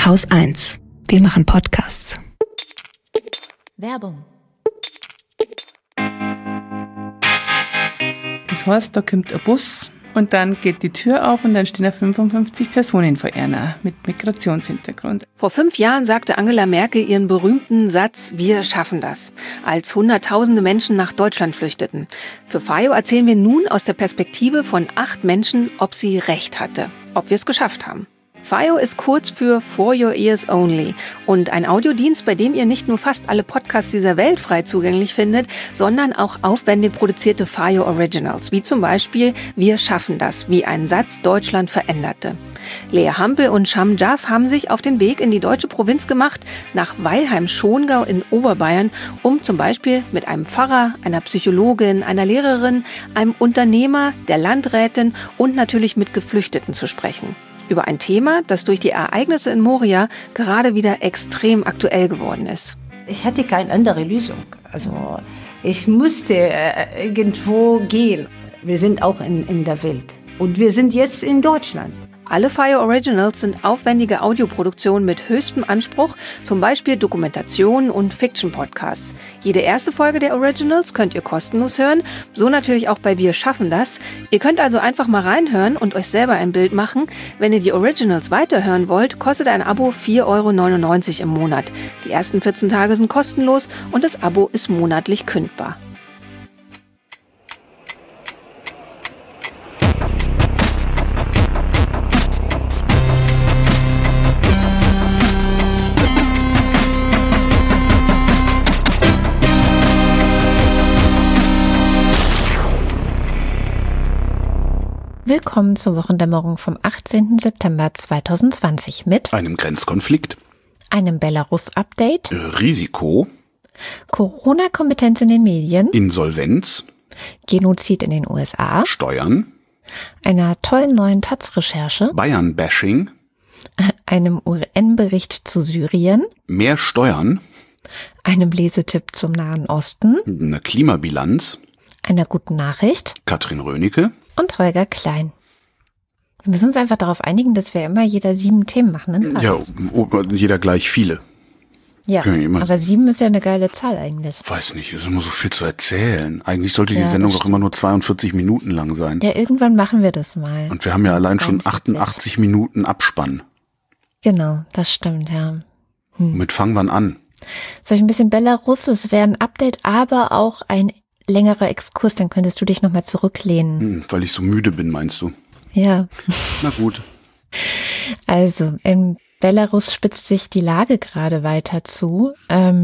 Haus 1. Wir machen Podcasts. Werbung. Das heißt, da kommt ein Bus und dann geht die Tür auf und dann stehen da 55 Personen vor einer mit Migrationshintergrund. Vor 5 Jahren sagte Angela Merkel ihren berühmten Satz, wir schaffen das, als Hunderttausende Menschen nach Deutschland flüchteten. Für FAIO erzählen wir nun aus der Perspektive von 8 Menschen, ob sie recht hatte, ob wir es geschafft haben. FAIO ist kurz für For Your Ears Only und ein Audiodienst, bei dem ihr nicht nur fast alle Podcasts dieser Welt frei zugänglich findet, sondern auch aufwendig produzierte FAIO Originals, wie zum Beispiel Wir schaffen das, wie ein Satz Deutschland veränderte. Lea Hampel und Sham Jaff haben sich auf den Weg in die deutsche Provinz gemacht, nach Weilheim-Schongau in Oberbayern, um zum Beispiel mit einem Pfarrer, einer Psychologin, einer Lehrerin, einem Unternehmer, der Landrätin und natürlich mit Geflüchteten zu sprechen. Über ein Thema, das durch die Ereignisse in Moria gerade wieder extrem aktuell geworden ist. Ich hatte keine andere Lösung. Also ich musste irgendwo gehen. Wir sind auch in der Welt. Und wir sind jetzt in Deutschland. Alle FAIO Originals sind aufwendige Audioproduktionen mit höchstem Anspruch, zum Beispiel Dokumentationen und Fiction-Podcasts. Jede erste Folge der Originals könnt ihr kostenlos hören, so natürlich auch bei Wir schaffen das. Ihr könnt also einfach mal reinhören und euch selber ein Bild machen. Wenn ihr die Originals weiterhören wollt, kostet ein Abo 4,99 € im Monat. Die ersten 14 Tage sind kostenlos und das Abo ist monatlich kündbar. Willkommen zur Wochendämmerung vom 18. September 2020 mit einem Grenzkonflikt, einem Belarus-Update, Risiko, Corona-Kompetenz in den Medien, Insolvenz, Genozid in den USA, Steuern, einer tollen neuen Taz-Recherche, Bayern-Bashing, einem UN-Bericht zu Syrien, mehr Steuern, einem Lesetipp zum Nahen Osten, eine Klimabilanz, einer guten Nachricht, Katrin Rönecke und Holger Klein. Wir müssen uns einfach darauf einigen, dass wir immer jeder 7 Themen machen. Ne? Ja, jeder gleich viele. Ja, aber 7 ist ja eine geile Zahl eigentlich. Weiß nicht, ist immer so viel zu erzählen. Eigentlich sollte die Sendung doch immer nur 42 Minuten lang sein. Ja, irgendwann machen wir das mal. Und wir haben ja allein schon 88 Minuten Abspann. Genau, das stimmt, ja. Womit fangen wir an? Soll ich ein bisschen Belarus? Es wäre ein Update, aber auch ein längerer Exkurs, dann könntest du dich nochmal zurücklehnen. Weil ich so müde bin, meinst du? Ja. Na gut. Also, in Belarus spitzt sich die Lage gerade weiter zu.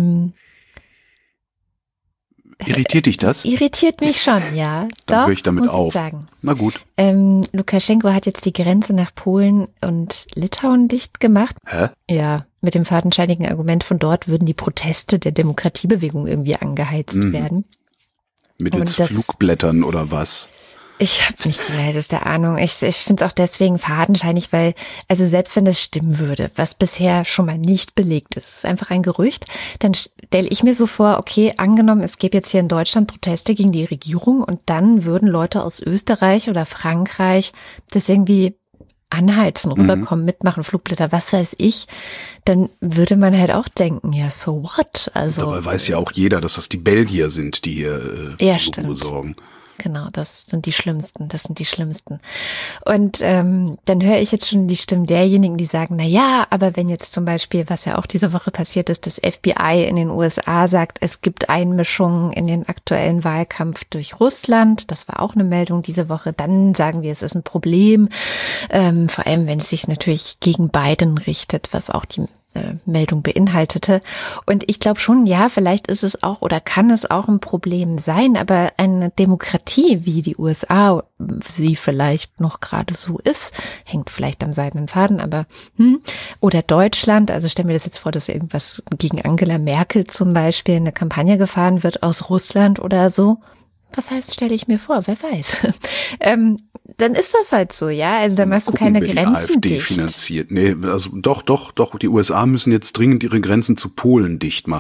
Irritiert dich das? Irritiert mich schon, ja. Dann höre ich damit muss auf. Ich sagen. Na gut. Lukaschenko hat jetzt die Grenze nach Polen und Litauen dicht gemacht. Hä? Ja, mit dem fadenscheinigen Argument, von dort würden die Proteste der Demokratiebewegung irgendwie angeheizt werden. Mittels Flugblättern oder was? Ich habe nicht die leiseste Ahnung. Ich finde es auch deswegen fadenscheinig, weil, also selbst wenn das stimmen würde, was bisher schon mal nicht belegt ist, ist einfach ein Gerücht, dann stelle ich mir so vor, okay, angenommen, es gäbe jetzt hier in Deutschland Proteste gegen die Regierung und dann würden Leute aus Österreich oder Frankreich das irgendwie anheizen, rüberkommen, mitmachen, Flugblätter, was weiß ich, dann würde man halt auch denken, ja, so what? Also, dabei weiß ja auch jeder, dass das die Belgier sind, die hier Ruhe sorgen. Genau, das sind die Schlimmsten. Und dann höre ich jetzt schon die Stimmen derjenigen, die sagen, na ja, aber wenn jetzt zum Beispiel, was ja auch diese Woche passiert ist, das FBI in den USA sagt, es gibt Einmischungen in den aktuellen Wahlkampf durch Russland, das war auch eine Meldung diese Woche, dann sagen wir, es ist ein Problem, vor allem wenn es sich natürlich gegen Biden richtet, was auch die Meldung beinhaltete. Und ich glaube schon, ja, vielleicht ist es auch oder kann es auch ein Problem sein, aber eine Demokratie wie die USA, sie vielleicht noch gerade so ist, hängt vielleicht am seidenen Faden, aber oder Deutschland, also stell mir das jetzt vor, dass irgendwas gegen Angela Merkel zum Beispiel eine Kampagne gefahren wird aus Russland oder so. Was heißt, stelle ich mir vor, wer weiß. Dann ist das halt so, ja. Also da machst du keine Grenzen AfD dicht. Finanziert. Nee, also doch. Die USA müssen jetzt dringend ihre Grenzen zu Polen dicht machen.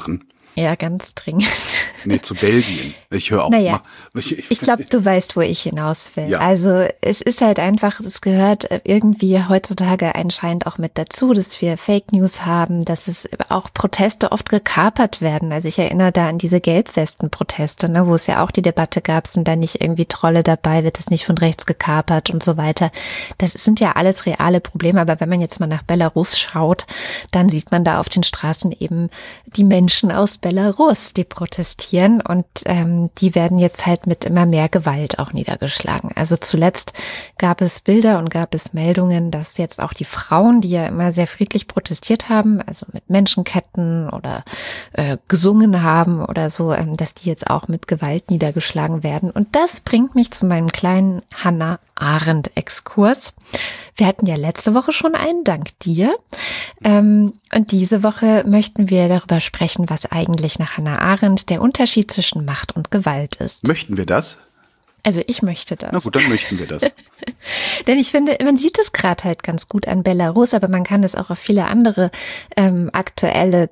Ja, ganz dringend. Nee, zu Belgien. Ich höre auch. Naja, ich glaube, du weißt, wo ich hinaus will. Ja. Also es ist halt einfach, es gehört irgendwie heutzutage anscheinend auch mit dazu, dass wir Fake News haben, dass es auch Proteste oft gekapert werden. Also ich erinnere da an diese Gelbwesten-Proteste, ne, wo es ja auch die Debatte gab, sind da nicht irgendwie Trolle dabei, wird das nicht von rechts gekapert und so weiter. Das sind ja alles reale Probleme, aber wenn man jetzt mal nach Belarus schaut, dann sieht man da auf den Straßen eben die Menschen aus Belarus, die protestieren und die werden jetzt halt mit immer mehr Gewalt auch niedergeschlagen. Also zuletzt gab es Bilder und gab es Meldungen, dass jetzt auch die Frauen, die ja immer sehr friedlich protestiert haben, also mit Menschenketten oder gesungen haben oder so, dass die jetzt auch mit Gewalt niedergeschlagen werden. Und das bringt mich zu meinem kleinen Hannah Arendt-Exkurs. Wir hatten ja letzte Woche schon einen, dank dir. Und diese Woche möchten wir darüber sprechen, was eigentlich nach Hannah Arendt der Unterschied zwischen Macht und Gewalt ist. Möchten wir das? Also ich möchte das. Na gut, dann möchten wir das. Denn ich finde, man sieht es gerade halt ganz gut an Belarus, aber man kann das auch auf viele andere aktuelle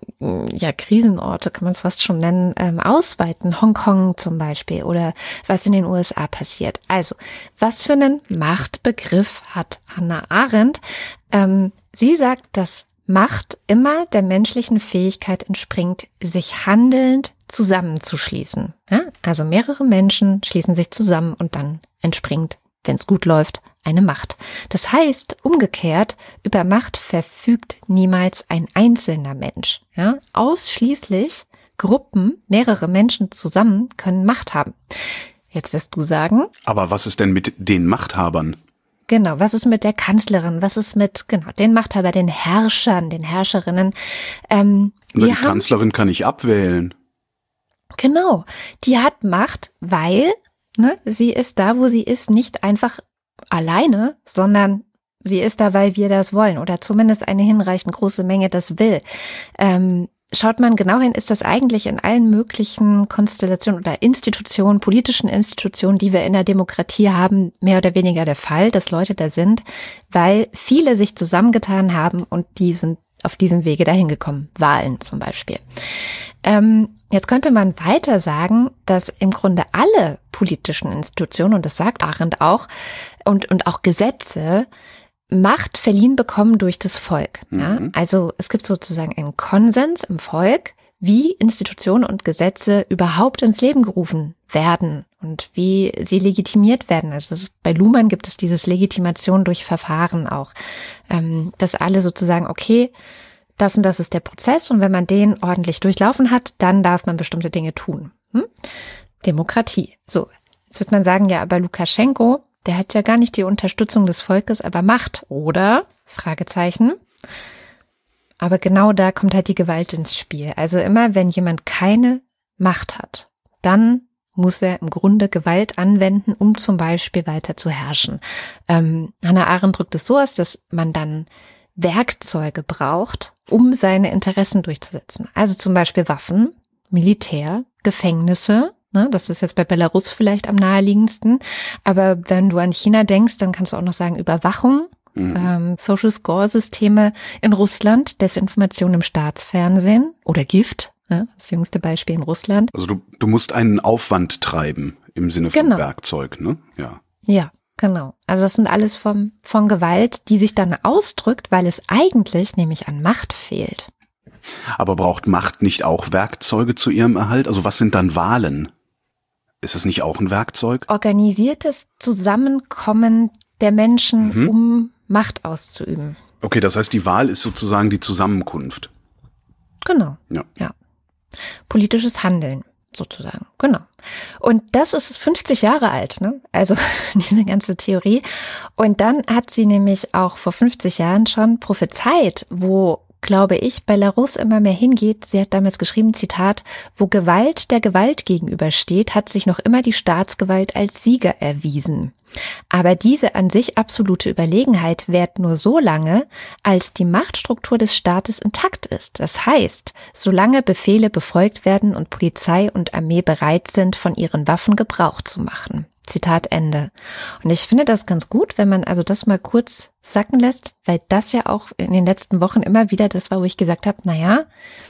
Krisenorte, kann man es fast schon nennen, ausweiten. Hongkong zum Beispiel oder was in den USA passiert. Also, was für einen Machtbegriff hat Hannah Arendt? Sie sagt, dass Macht immer der menschlichen Fähigkeit entspringt, sich handelnd zusammenzuschließen. Ja? Also mehrere Menschen schließen sich zusammen und dann entspringt, wenn es gut läuft, eine Macht. Das heißt, umgekehrt, über Macht verfügt niemals ein einzelner Mensch. Ja? Ausschließlich Gruppen, mehrere Menschen zusammen können Macht haben. Jetzt wirst du sagen. Aber was ist denn mit den Machthabern? Genau, was ist mit der Kanzlerin? Was ist mit den Machthabern, den Herrschern, den Herrscherinnen? Die Kanzlerin kann ich abwählen. Genau, die hat Macht, weil sie ist da, wo sie ist, nicht einfach alleine, sondern sie ist da, weil wir das wollen oder zumindest eine hinreichend große Menge das will. Schaut man genau hin, ist das eigentlich in allen möglichen Konstellationen oder Institutionen, politischen Institutionen, die wir in der Demokratie haben, mehr oder weniger der Fall, dass Leute da sind, weil viele sich zusammengetan haben und die sind auf diesem Wege dahin gekommen. Wahlen zum Beispiel. Jetzt könnte man weiter sagen, dass im Grunde alle politischen Institutionen, und das sagt Arendt auch, und auch Gesetze, Macht verliehen bekommen durch das Volk. Ja? Also es gibt sozusagen einen Konsens im Volk, wie Institutionen und Gesetze überhaupt ins Leben gerufen werden und wie sie legitimiert werden. Also bei Luhmann gibt es dieses Legitimation durch Verfahren auch, dass alle sozusagen, okay, das und das ist der Prozess und wenn man den ordentlich durchlaufen hat, dann darf man bestimmte Dinge tun. Demokratie. So, jetzt wird man sagen, ja, aber Lukaschenko, der hat ja gar nicht die Unterstützung des Volkes, aber Macht, oder? Fragezeichen. Aber genau da kommt halt die Gewalt ins Spiel. Also immer, wenn jemand keine Macht hat, dann muss er im Grunde Gewalt anwenden, um zum Beispiel weiter zu herrschen. Hannah Arendt drückt es so aus, dass man dann Werkzeuge braucht, um seine Interessen durchzusetzen. Also zum Beispiel Waffen, Militär, Gefängnisse. Das ist jetzt bei Belarus vielleicht am naheliegendsten. Aber wenn du an China denkst, dann kannst du auch noch sagen Überwachung, Social Score-Systeme in Russland, Desinformation im Staatsfernsehen oder Gift, das jüngste Beispiel in Russland. Also du musst einen Aufwand treiben im Sinne von Werkzeug, ne? Ja. Ja, genau. Also das sind alles von Gewalt, die sich dann ausdrückt, weil es eigentlich nämlich an Macht fehlt. Aber braucht Macht nicht auch Werkzeuge zu ihrem Erhalt? Also was sind dann Wahlen? Ist es nicht auch ein Werkzeug? Organisiertes Zusammenkommen der Menschen, um Macht auszuüben. Okay, das heißt, die Wahl ist sozusagen die Zusammenkunft. Genau. Ja. Politisches Handeln sozusagen. Genau. Und das ist 50 Jahre alt, ne? Also diese ganze Theorie. Und dann hat sie nämlich auch vor 50 Jahren schon prophezeit, wo, glaube ich, Belarus immer mehr hingeht. Sie hat damals geschrieben, Zitat, wo Gewalt der Gewalt gegenübersteht, hat sich noch immer die Staatsgewalt als Sieger erwiesen. Aber diese an sich absolute Überlegenheit währt nur so lange, als die Machtstruktur des Staates intakt ist. Das heißt, solange Befehle befolgt werden und Polizei und Armee bereit sind, von ihren Waffen Gebrauch zu machen. Zitat Ende. Und ich finde das ganz gut, wenn man also das mal kurz sacken lässt, weil das ja auch in den letzten Wochen immer wieder das war, wo ich gesagt habe, naja,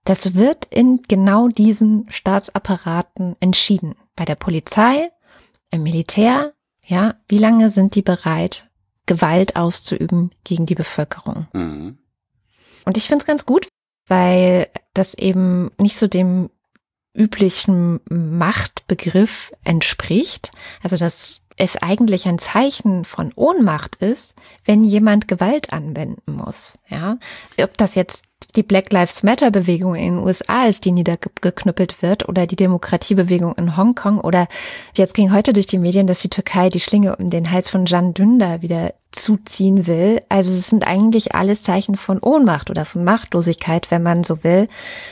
Das wird in genau diesen Staatsapparaten entschieden. Bei der Polizei, im Militär, ja, wie lange sind die bereit, Gewalt auszuüben gegen die Bevölkerung? Mhm. Und ich finde es ganz gut, weil das eben nicht so dem üblichen Machtbegriff entspricht. Also dass es eigentlich ein Zeichen von Ohnmacht ist, wenn jemand Gewalt anwenden muss. Ja, ob das jetzt die Black Lives Matter Bewegung in den USA ist, die niedergeknüppelt wird, oder die Demokratiebewegung in Hongkong, oder jetzt ging heute durch die Medien, dass die Türkei die Schlinge um den Hals von Can Dündar wieder zuziehen will. Also es sind eigentlich alles Zeichen von Ohnmacht oder von Machtlosigkeit, wenn man so will.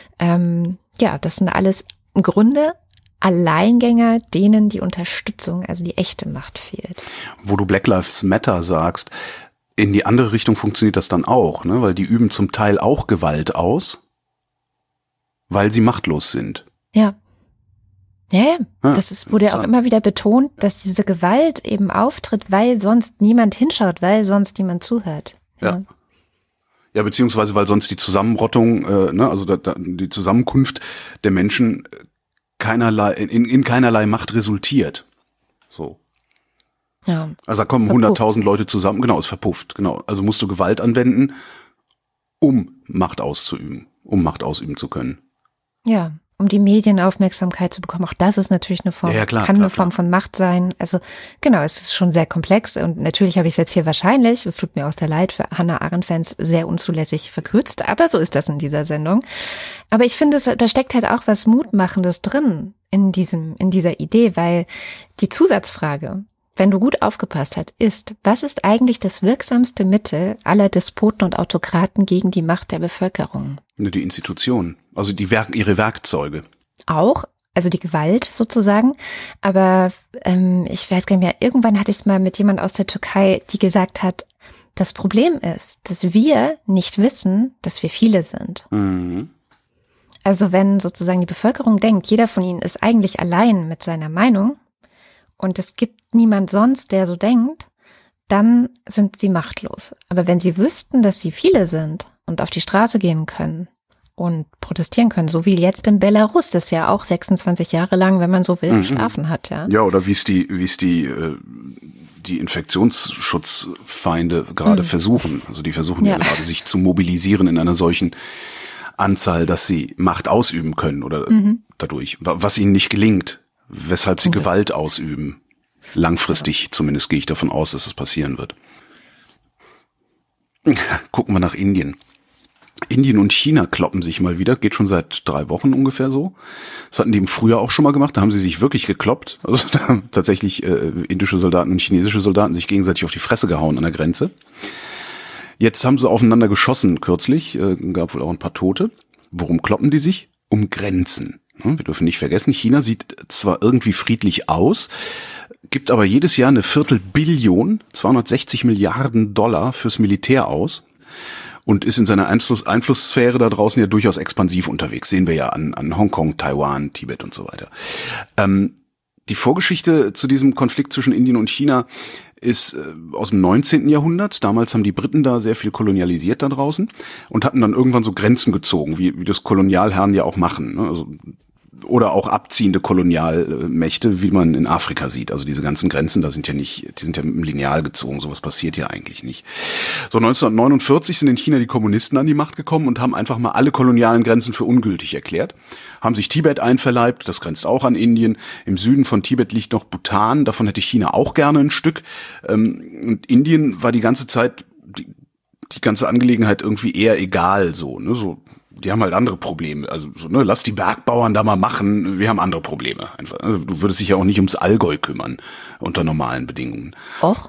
Ja, das sind alles im Grunde Alleingänger, denen die Unterstützung, also die echte Macht fehlt. Wo du Black Lives Matter sagst, in die andere Richtung funktioniert das dann auch, ne? Weil die üben zum Teil auch Gewalt aus, weil sie machtlos sind. Ja. Ja, wurde ja auch immer wieder betont, dass diese Gewalt eben auftritt, weil sonst niemand hinschaut, weil sonst niemand zuhört. Ja. Ja, beziehungsweise weil sonst die Zusammenrottung, also die Zusammenkunft der Menschen in keinerlei Macht resultiert. So. Ja. Also da kommen 100.000 Leute zusammen, genau, ist verpufft, genau. Also musst du Gewalt anwenden, um Macht auszuüben zu können. Ja, um die Medienaufmerksamkeit zu bekommen. Auch das ist natürlich eine Form, eine Form von Macht sein. Also genau, es ist schon sehr komplex und natürlich habe ich es jetzt hier wahrscheinlich, es tut mir auch sehr leid, für Hannah Arendt-Fans sehr unzulässig verkürzt, aber so ist das in dieser Sendung. Aber ich finde, da steckt halt auch was Mutmachendes drin in dieser Idee, weil die Zusatzfrage, wenn du gut aufgepasst hast, ist, was ist eigentlich das wirksamste Mittel aller Despoten und Autokraten gegen die Macht der Bevölkerung? Die Institutionen, also ihre Werkzeuge. Auch, also die Gewalt sozusagen, aber ich weiß gar nicht mehr, irgendwann hatte ich es mal mit jemand aus der Türkei, die gesagt hat, das Problem ist, dass wir nicht wissen, dass wir viele sind. Mhm. Also wenn sozusagen die Bevölkerung denkt, jeder von ihnen ist eigentlich allein mit seiner Meinung, und es gibt niemand sonst, der so denkt, dann sind sie machtlos. Aber wenn sie wüssten, dass sie viele sind und auf die Straße gehen können und protestieren können, so wie jetzt in Belarus, das ja auch 26 Jahre lang, wenn man so will, geschlafen hat. Ja, ja, oder wie es die Infektionsschutzfeinde gerade versuchen. Also die versuchen ja gerade, sich zu mobilisieren in einer solchen Anzahl, dass sie Macht ausüben können oder dadurch, was ihnen nicht gelingt. Weshalb sie Gewalt ausüben. Langfristig zumindest gehe ich davon aus, dass es passieren wird. Gucken wir nach Indien. Indien und China kloppen sich mal wieder, geht schon seit 3 Wochen ungefähr so. Das hatten die im Frühjahr auch schon mal gemacht, da haben sie sich wirklich gekloppt. Also da haben tatsächlich indische Soldaten und chinesische Soldaten sich gegenseitig auf die Fresse gehauen an der Grenze. Jetzt haben sie aufeinander geschossen kürzlich, gab wohl auch ein paar Tote. Worum kloppen die sich? Um Grenzen. Wir dürfen nicht vergessen, China sieht zwar irgendwie friedlich aus, gibt aber jedes Jahr eine 250 Billionen, 260 Milliarden $, fürs Militär aus und ist in seiner Einflusssphäre da draußen ja durchaus expansiv unterwegs. Sehen wir ja an Hongkong, Taiwan, Tibet und so weiter. Die Vorgeschichte zu diesem Konflikt zwischen Indien und China ist aus dem 19. Jahrhundert. Damals haben die Briten da sehr viel kolonialisiert da draußen und hatten dann irgendwann so Grenzen gezogen, wie das Kolonialherren ja auch machen, ne? Also, oder auch abziehende Kolonialmächte, wie man in Afrika sieht. Also diese ganzen Grenzen, die sind ja mit dem Lineal gezogen. Sowas passiert ja eigentlich nicht. So 1949 sind in China die Kommunisten an die Macht gekommen und haben einfach mal alle kolonialen Grenzen für ungültig erklärt. Haben sich Tibet einverleibt, das grenzt auch an Indien. Im Süden von Tibet liegt noch Bhutan, davon hätte China auch gerne ein Stück. Und Indien war die ganze Zeit, die ganze Angelegenheit irgendwie eher egal, so, ne, so. Die haben halt andere Probleme. Also so, ne, lass die Bergbauern da mal machen. Wir haben andere Probleme. Einfach. Also, du würdest dich ja auch nicht ums Allgäu kümmern unter normalen Bedingungen. Och.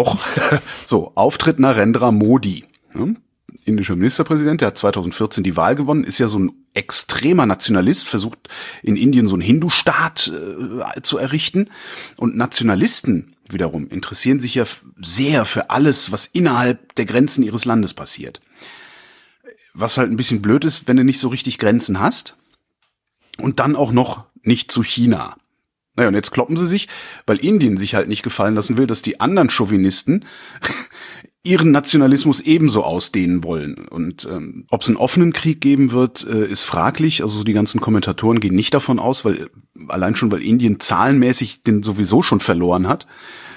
So, Auftritt Narendra Modi, ne? Indischer Ministerpräsident, der hat 2014 die Wahl gewonnen, ist ja so ein extremer Nationalist, versucht in Indien so einen Hindu-Staat zu errichten. Und Nationalisten wiederum interessieren sich ja sehr für alles, was innerhalb der Grenzen ihres Landes passiert. Was halt ein bisschen blöd ist, wenn du nicht so richtig Grenzen hast und dann auch noch nicht zu China. Naja, und jetzt kloppen sie sich, weil Indien sich halt nicht gefallen lassen will, dass die anderen Chauvinisten ihren Nationalismus ebenso ausdehnen wollen. Und ob es einen offenen Krieg geben wird, ist fraglich. Also die ganzen Kommentatoren gehen nicht davon aus, weil Indien zahlenmäßig den sowieso schon verloren hat.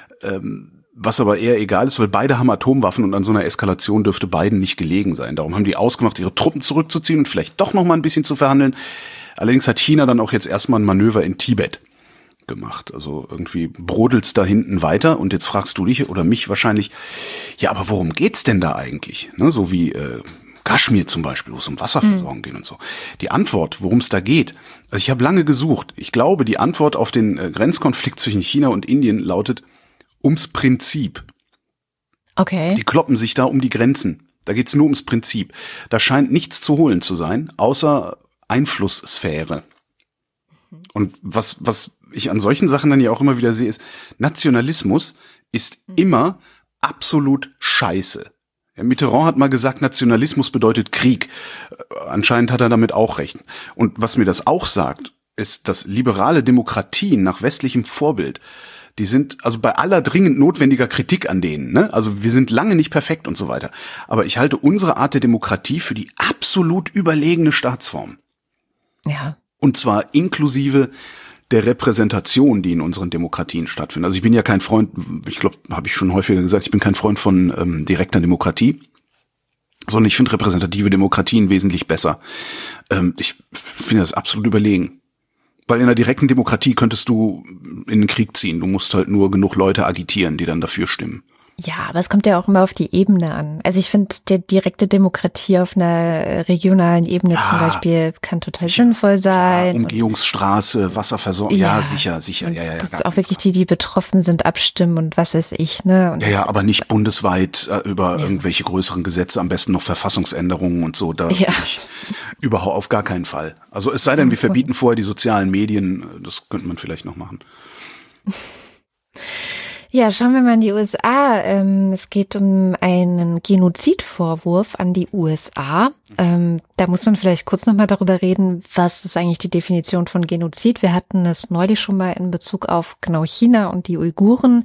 Was aber eher egal ist, weil beide haben Atomwaffen und an so einer Eskalation dürfte beiden nicht gelegen sein. Darum haben die ausgemacht, ihre Truppen zurückzuziehen und vielleicht doch noch mal ein bisschen zu verhandeln. Allerdings hat China dann auch jetzt erstmal ein Manöver in Tibet gemacht. Also irgendwie brodelt's da hinten weiter und jetzt fragst du dich oder mich wahrscheinlich, ja, aber worum geht's denn da eigentlich? Ne, so wie Kaschmir zum Beispiel, wo es um Wasserversorgung geht und so. Die Antwort, worum es da geht, also ich habe lange gesucht. Ich glaube, die Antwort auf den Grenzkonflikt zwischen China und Indien lautet ums Prinzip. Okay. Die kloppen sich da um die Grenzen. Da geht's nur ums Prinzip. Da scheint nichts zu holen zu sein, außer Einflusssphäre. Und was ich an solchen Sachen dann ja auch immer wieder sehe, ist, Nationalismus ist immer absolut scheiße. Ja, Mitterrand hat mal gesagt, Nationalismus bedeutet Krieg. Anscheinend hat er damit auch recht. Und was mir das auch sagt, ist, dass liberale Demokratien nach westlichem Vorbild, die sind, also bei aller dringend notwendiger Kritik an denen, ne? Also wir sind lange nicht perfekt und so weiter. Aber ich halte unsere Art der Demokratie für die absolut überlegene Staatsform. Ja. Und zwar inklusive der Repräsentation, die in unseren Demokratien stattfindet. Also ich bin ja kein Freund, ich glaube, habe ich schon häufiger gesagt, ich bin kein Freund von direkter Demokratie, sondern ich finde repräsentative Demokratien wesentlich besser. Ich finde das absolut überlegen. Weil in einer direkten Demokratie könntest du in den Krieg ziehen. Du musst halt nur genug Leute agitieren, die dann dafür stimmen. Ja, aber es kommt ja auch immer auf die Ebene an. Also ich finde, die direkte Demokratie auf einer regionalen Ebene zum Beispiel kann total sinnvoll sein. Ja, Umgehungsstraße, Wasserversorgung, ja sicher. Ja, das auch wirklich die betroffen sind, abstimmen und was weiß ich, ne? Und aber nicht bundesweit über irgendwelche größeren Gesetze, am besten noch Verfassungsänderungen und so. Da überhaupt auf gar keinen Fall. Also es sei denn, wir verbieten vorher die sozialen Medien, das könnte man vielleicht noch machen. Ja, schauen wir mal in die USA. Es geht um einen Genozidvorwurf an die USA. Da muss man vielleicht kurz nochmal darüber reden, was ist eigentlich die Definition von Genozid. Wir hatten das neulich schon mal in Bezug auf genau China und die Uiguren.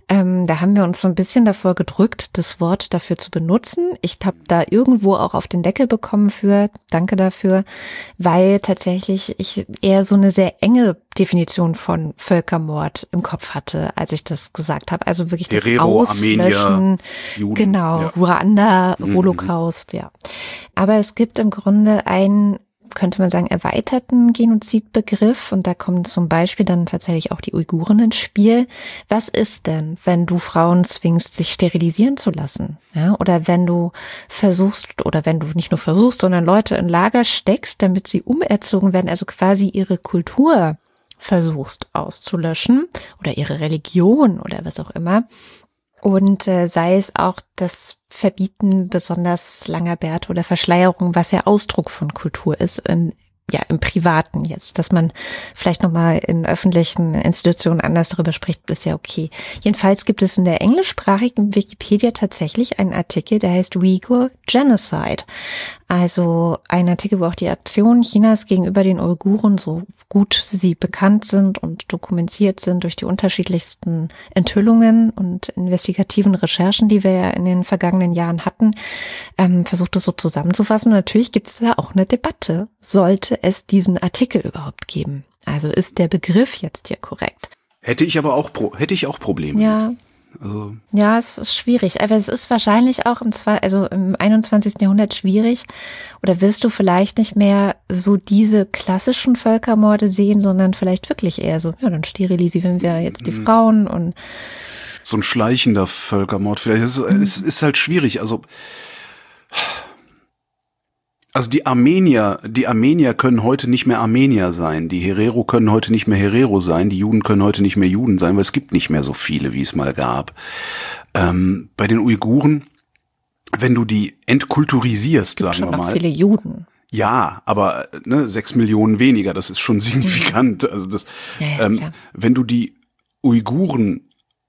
Da haben wir uns so ein bisschen davor gedrückt, das Wort dafür zu benutzen. Ich habe da irgendwo auch auf den Deckel bekommen für, danke dafür, weil tatsächlich ich eher so eine sehr enge Definition von Völkermord im Kopf hatte, als ich das gesagt habe. Also wirklich das Auslöschen, Armenier, Juden, genau, Ruanda, Holocaust, ja. Aber es gibt im Grunde einen, könnte man sagen, erweiterten Genozidbegriff und da kommen zum Beispiel dann tatsächlich auch die Uiguren ins Spiel. Was ist denn, wenn du Frauen zwingst, sich sterilisieren zu lassen? Ja, oder wenn du versuchst, oder wenn du nicht nur versuchst, sondern Leute in Lager steckst, damit sie umerzogen werden, also quasi ihre Kultur versuchst auszulöschen oder ihre Religion oder was auch immer. Und sei es auch das Verbieten besonders langer Bärte oder Verschleierung, was ja Ausdruck von Kultur ist, im Privaten jetzt. Dass man vielleicht nochmal in öffentlichen Institutionen anders darüber spricht, ist ja okay. Jedenfalls gibt es in der englischsprachigen Wikipedia tatsächlich einen Artikel, der heißt Uyghur Genocide. Also ein Artikel, wo auch die Aktionen Chinas gegenüber den Uiguren, so gut sie bekannt sind und dokumentiert sind durch die unterschiedlichsten Enthüllungen und investigativen Recherchen, die wir ja in den vergangenen Jahren hatten, versucht es so zusammenzufassen. Und natürlich gibt es da auch eine Debatte. Sollte es diesen Artikel überhaupt geben? Also ist der Begriff jetzt hier korrekt? Hätte ich auch Probleme. Ja. Mit. Also. Ja, es ist schwierig, aber es ist wahrscheinlich auch im 21. Jahrhundert schwierig oder wirst du vielleicht nicht mehr so diese klassischen Völkermorde sehen, sondern vielleicht wirklich eher so, ja, dann sterilisieren wir jetzt die Frauen und so ein schleichender Völkermord vielleicht. Es ist halt schwierig, also die Armenier können heute nicht mehr Armenier sein, die Herero können heute nicht mehr Herero sein, die Juden können heute nicht mehr Juden sein, weil es gibt nicht mehr so viele, wie es mal gab. Bei den Uiguren, wenn du die entkulturisierst, sagen wir mal. Es gibt schon viele Juden. Ja, aber 6 Millionen weniger, das ist schon signifikant. Also wenn du die Uiguren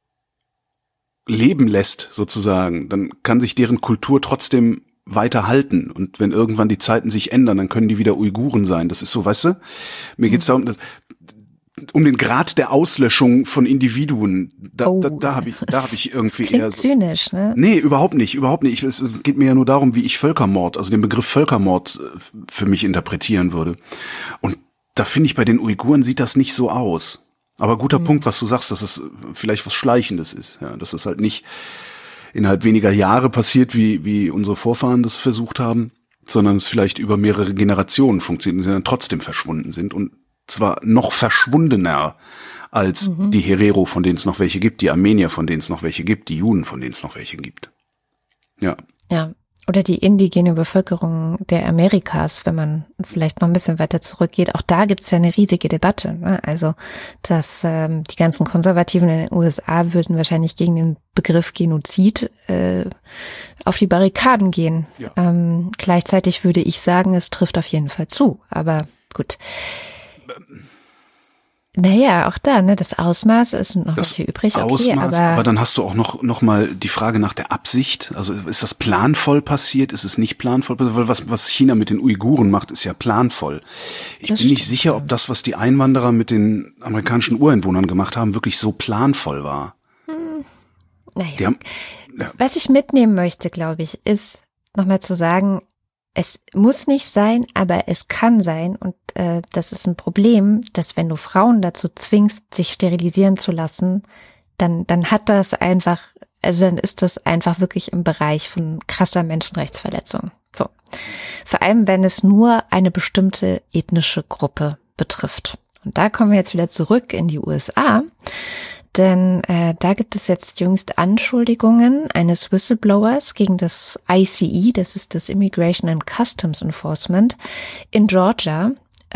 leben lässt, sozusagen, dann kann sich deren Kultur trotzdem weiter halten. Und wenn irgendwann die Zeiten sich ändern, dann können die wieder Uiguren sein. Das ist so, weißt du? Mir geht's darum, um den Grad der Auslöschung von Individuen. Da habe ich irgendwie klingt eher so, zynisch, ne? Nee, überhaupt nicht. Es geht mir ja nur darum, wie ich Völkermord, also den Begriff Völkermord für mich interpretieren würde. Und da finde ich, bei den Uiguren sieht das nicht so aus. Aber guter Punkt, was du sagst, dass es vielleicht was Schleichendes ist. Ja, dass es halt nicht innerhalb weniger Jahre passiert, wie unsere Vorfahren das versucht haben, sondern es vielleicht über mehrere Generationen funktioniert und sie dann trotzdem verschwunden sind. Und zwar noch verschwundener als die Herero, von denen es noch welche gibt, die Armenier, von denen es noch welche gibt, die Juden, von denen es noch welche gibt. Ja. Ja. Oder die indigene Bevölkerung der Amerikas, wenn man vielleicht noch ein bisschen weiter zurückgeht. Auch da gibt es ja eine riesige Debatte. Ne? Also, dass die ganzen Konservativen in den USA würden wahrscheinlich gegen den Begriff Genozid auf die Barrikaden gehen. Ja. Gleichzeitig würde ich sagen, es trifft auf jeden Fall zu. Aber gut. Naja, auch da, ne, das Ausmaß ist noch welche übrig. Okay, Ausmaß, aber dann hast du auch noch mal die Frage nach der Absicht. Also ist das planvoll passiert? Ist es nicht planvoll passiert? Weil was China mit den Uiguren macht, ist ja planvoll. Ich bin nicht sicher, ob das, was die Einwanderer mit den amerikanischen Ureinwohnern gemacht haben, wirklich so planvoll war. Naja. Was ich mitnehmen möchte, glaube ich, ist nochmal zu sagen, es muss nicht sein, aber es kann sein. Und das ist ein Problem, dass wenn du Frauen dazu zwingst, sich sterilisieren zu lassen, dann hat das einfach, also dann ist das einfach wirklich im Bereich von krasser Menschenrechtsverletzung. So. Vor allem, wenn es nur eine bestimmte ethnische Gruppe betrifft. Und da kommen wir jetzt wieder zurück in die USA. Denn da gibt es jetzt jüngst Anschuldigungen eines Whistleblowers gegen das ICE, das ist das Immigration and Customs Enforcement in Georgia,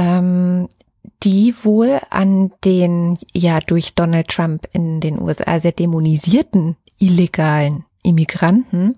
die wohl an den ja durch Donald Trump in den USA sehr dämonisierten illegalen Immigranten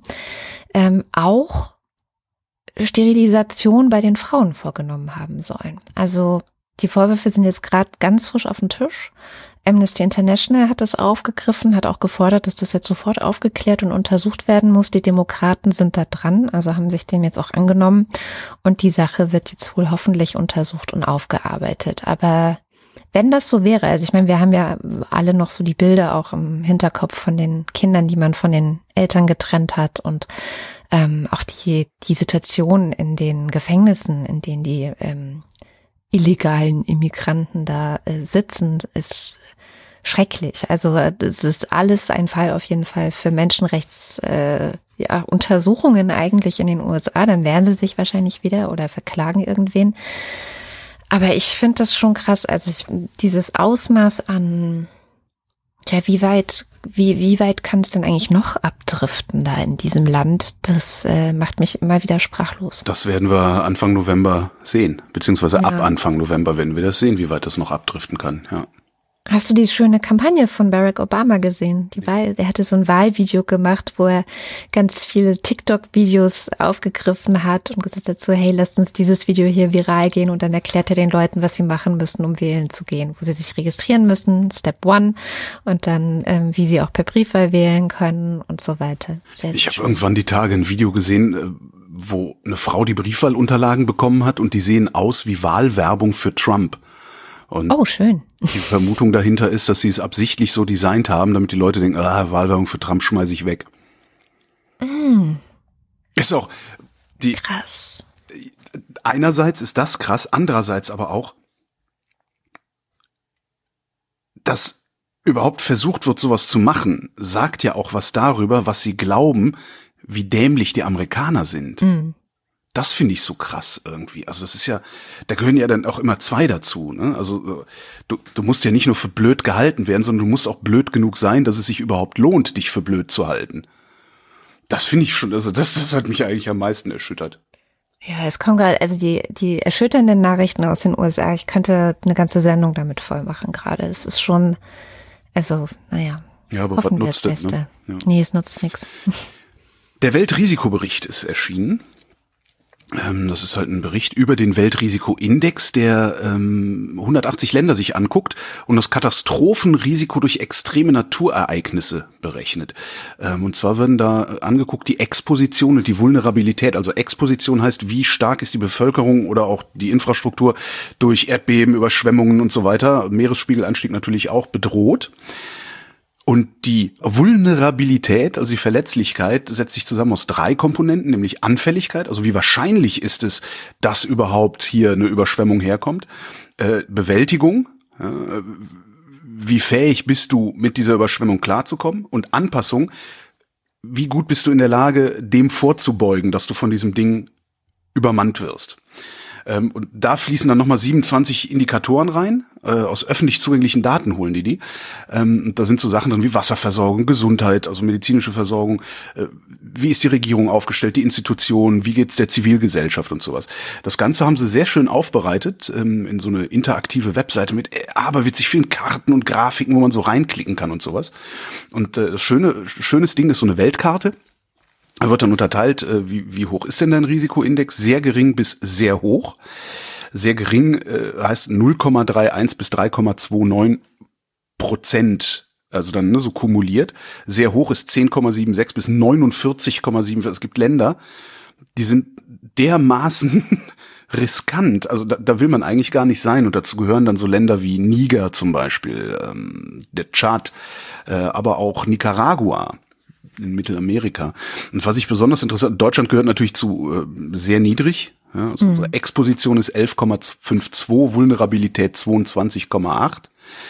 auch Sterilisation bei den Frauen vorgenommen haben sollen. Also die Vorwürfe sind jetzt gerade ganz frisch auf dem Tisch. Amnesty International hat das aufgegriffen, hat auch gefordert, dass das jetzt sofort aufgeklärt und untersucht werden muss. Die Demokraten sind da dran, also haben sich dem jetzt auch angenommen. Und die Sache wird jetzt wohl hoffentlich untersucht und aufgearbeitet. Aber wenn das so wäre, also ich meine, wir haben ja alle noch so die Bilder auch im Hinterkopf von den Kindern, die man von den Eltern getrennt hat und auch die Situation in den Gefängnissen, in denen die illegalen Immigranten da sitzen, ist schrecklich. Also das ist alles ein Fall auf jeden Fall für Menschenrechtsuntersuchungen eigentlich in den USA. Dann wehren sie sich wahrscheinlich wieder oder verklagen irgendwen. Aber ich finde das schon krass. Also dieses Ausmaß an, ja, wie weit kann es denn eigentlich noch abdriften da in diesem Land? Das macht mich immer wieder sprachlos. Das werden wir Anfang November sehen, beziehungsweise ab Anfang November werden wir das sehen, wie weit das noch abdriften kann, ja. Hast du die schöne Kampagne von Barack Obama gesehen? Er hatte so ein Wahlvideo gemacht, wo er ganz viele TikTok-Videos aufgegriffen hat und gesagt hat so, hey, lasst uns dieses Video hier viral gehen, und dann erklärt er den Leuten, was sie machen müssen, um wählen zu gehen, wo sie sich registrieren müssen, Step 1, und dann wie sie auch per Briefwahl wählen können und so weiter. Sehr, sehr ich habe irgendwann die Tage ein Video gesehen, wo eine Frau die Briefwahlunterlagen bekommen hat und die sehen aus wie Wahlwerbung für Trump. Und oh, schön. Die Vermutung dahinter ist, dass sie es absichtlich so designt haben, damit die Leute denken, Wahlwerbung für Trump schmeiße ich weg. Ist auch krass. Einerseits ist das krass, andererseits aber auch, dass überhaupt versucht wird, sowas zu machen, sagt ja auch was darüber, was sie glauben, wie dämlich die Amerikaner sind. Das finde ich so krass irgendwie. Also das ist ja, da gehören ja dann auch immer zwei dazu, ne? Also du musst ja nicht nur für blöd gehalten werden, sondern du musst auch blöd genug sein, dass es sich überhaupt lohnt, dich für blöd zu halten. Das finde ich schon, also das hat mich eigentlich am meisten erschüttert. Ja, es kommen gerade, also die erschütternden Nachrichten aus den USA, ich könnte eine ganze Sendung damit voll machen gerade. Es ist schon, also, naja. Ja, aber was nutzt das, ne? Ja. Nee, es nutzt nichts. Der Weltrisikobericht ist erschienen. Das ist halt ein Bericht über den Weltrisikoindex, der 180 Länder sich anguckt und das Katastrophenrisiko durch extreme Naturereignisse berechnet. Und zwar werden da angeguckt die Exposition und die Vulnerabilität. Also Exposition heißt, wie stark ist die Bevölkerung oder auch die Infrastruktur durch Erdbeben, Überschwemmungen und so weiter, Meeresspiegelanstieg natürlich auch bedroht. Und die Vulnerabilität, also die Verletzlichkeit, setzt sich zusammen aus 3 Komponenten, nämlich Anfälligkeit, also wie wahrscheinlich ist es, dass überhaupt hier eine Überschwemmung herkommt, Bewältigung, wie fähig bist du, mit dieser Überschwemmung klarzukommen, und Anpassung, wie gut bist du in der Lage, dem vorzubeugen, dass du von diesem Ding übermannt wirst. Und da fließen dann nochmal 27 Indikatoren rein, aus öffentlich zugänglichen Daten holen die. Da sind so Sachen drin wie Wasserversorgung, Gesundheit, also medizinische Versorgung, wie ist die Regierung aufgestellt, die Institutionen, wie geht's der Zivilgesellschaft und sowas. Das Ganze haben sie sehr schön aufbereitet in so eine interaktive Webseite mit aberwitzig vielen Karten und Grafiken, wo man so reinklicken kann und sowas. Und das schönes Ding ist so eine Weltkarte. Da wird dann unterteilt, wie hoch ist denn dein Risikoindex? Sehr gering bis sehr hoch. Sehr gering heißt 0,31 bis 3,29%, also dann so kumuliert. Sehr hoch ist 10,76 bis 49,7. Es gibt Länder, die sind dermaßen riskant. Also da will man eigentlich gar nicht sein. Und dazu gehören dann so Länder wie Niger zum Beispiel, der Tschad, aber auch Nicaragua in Mittelamerika. Und was ich besonders interessant, Deutschland gehört natürlich zu sehr niedrig. Ja, also unsere Exposition ist 11,52, Vulnerabilität 22,8.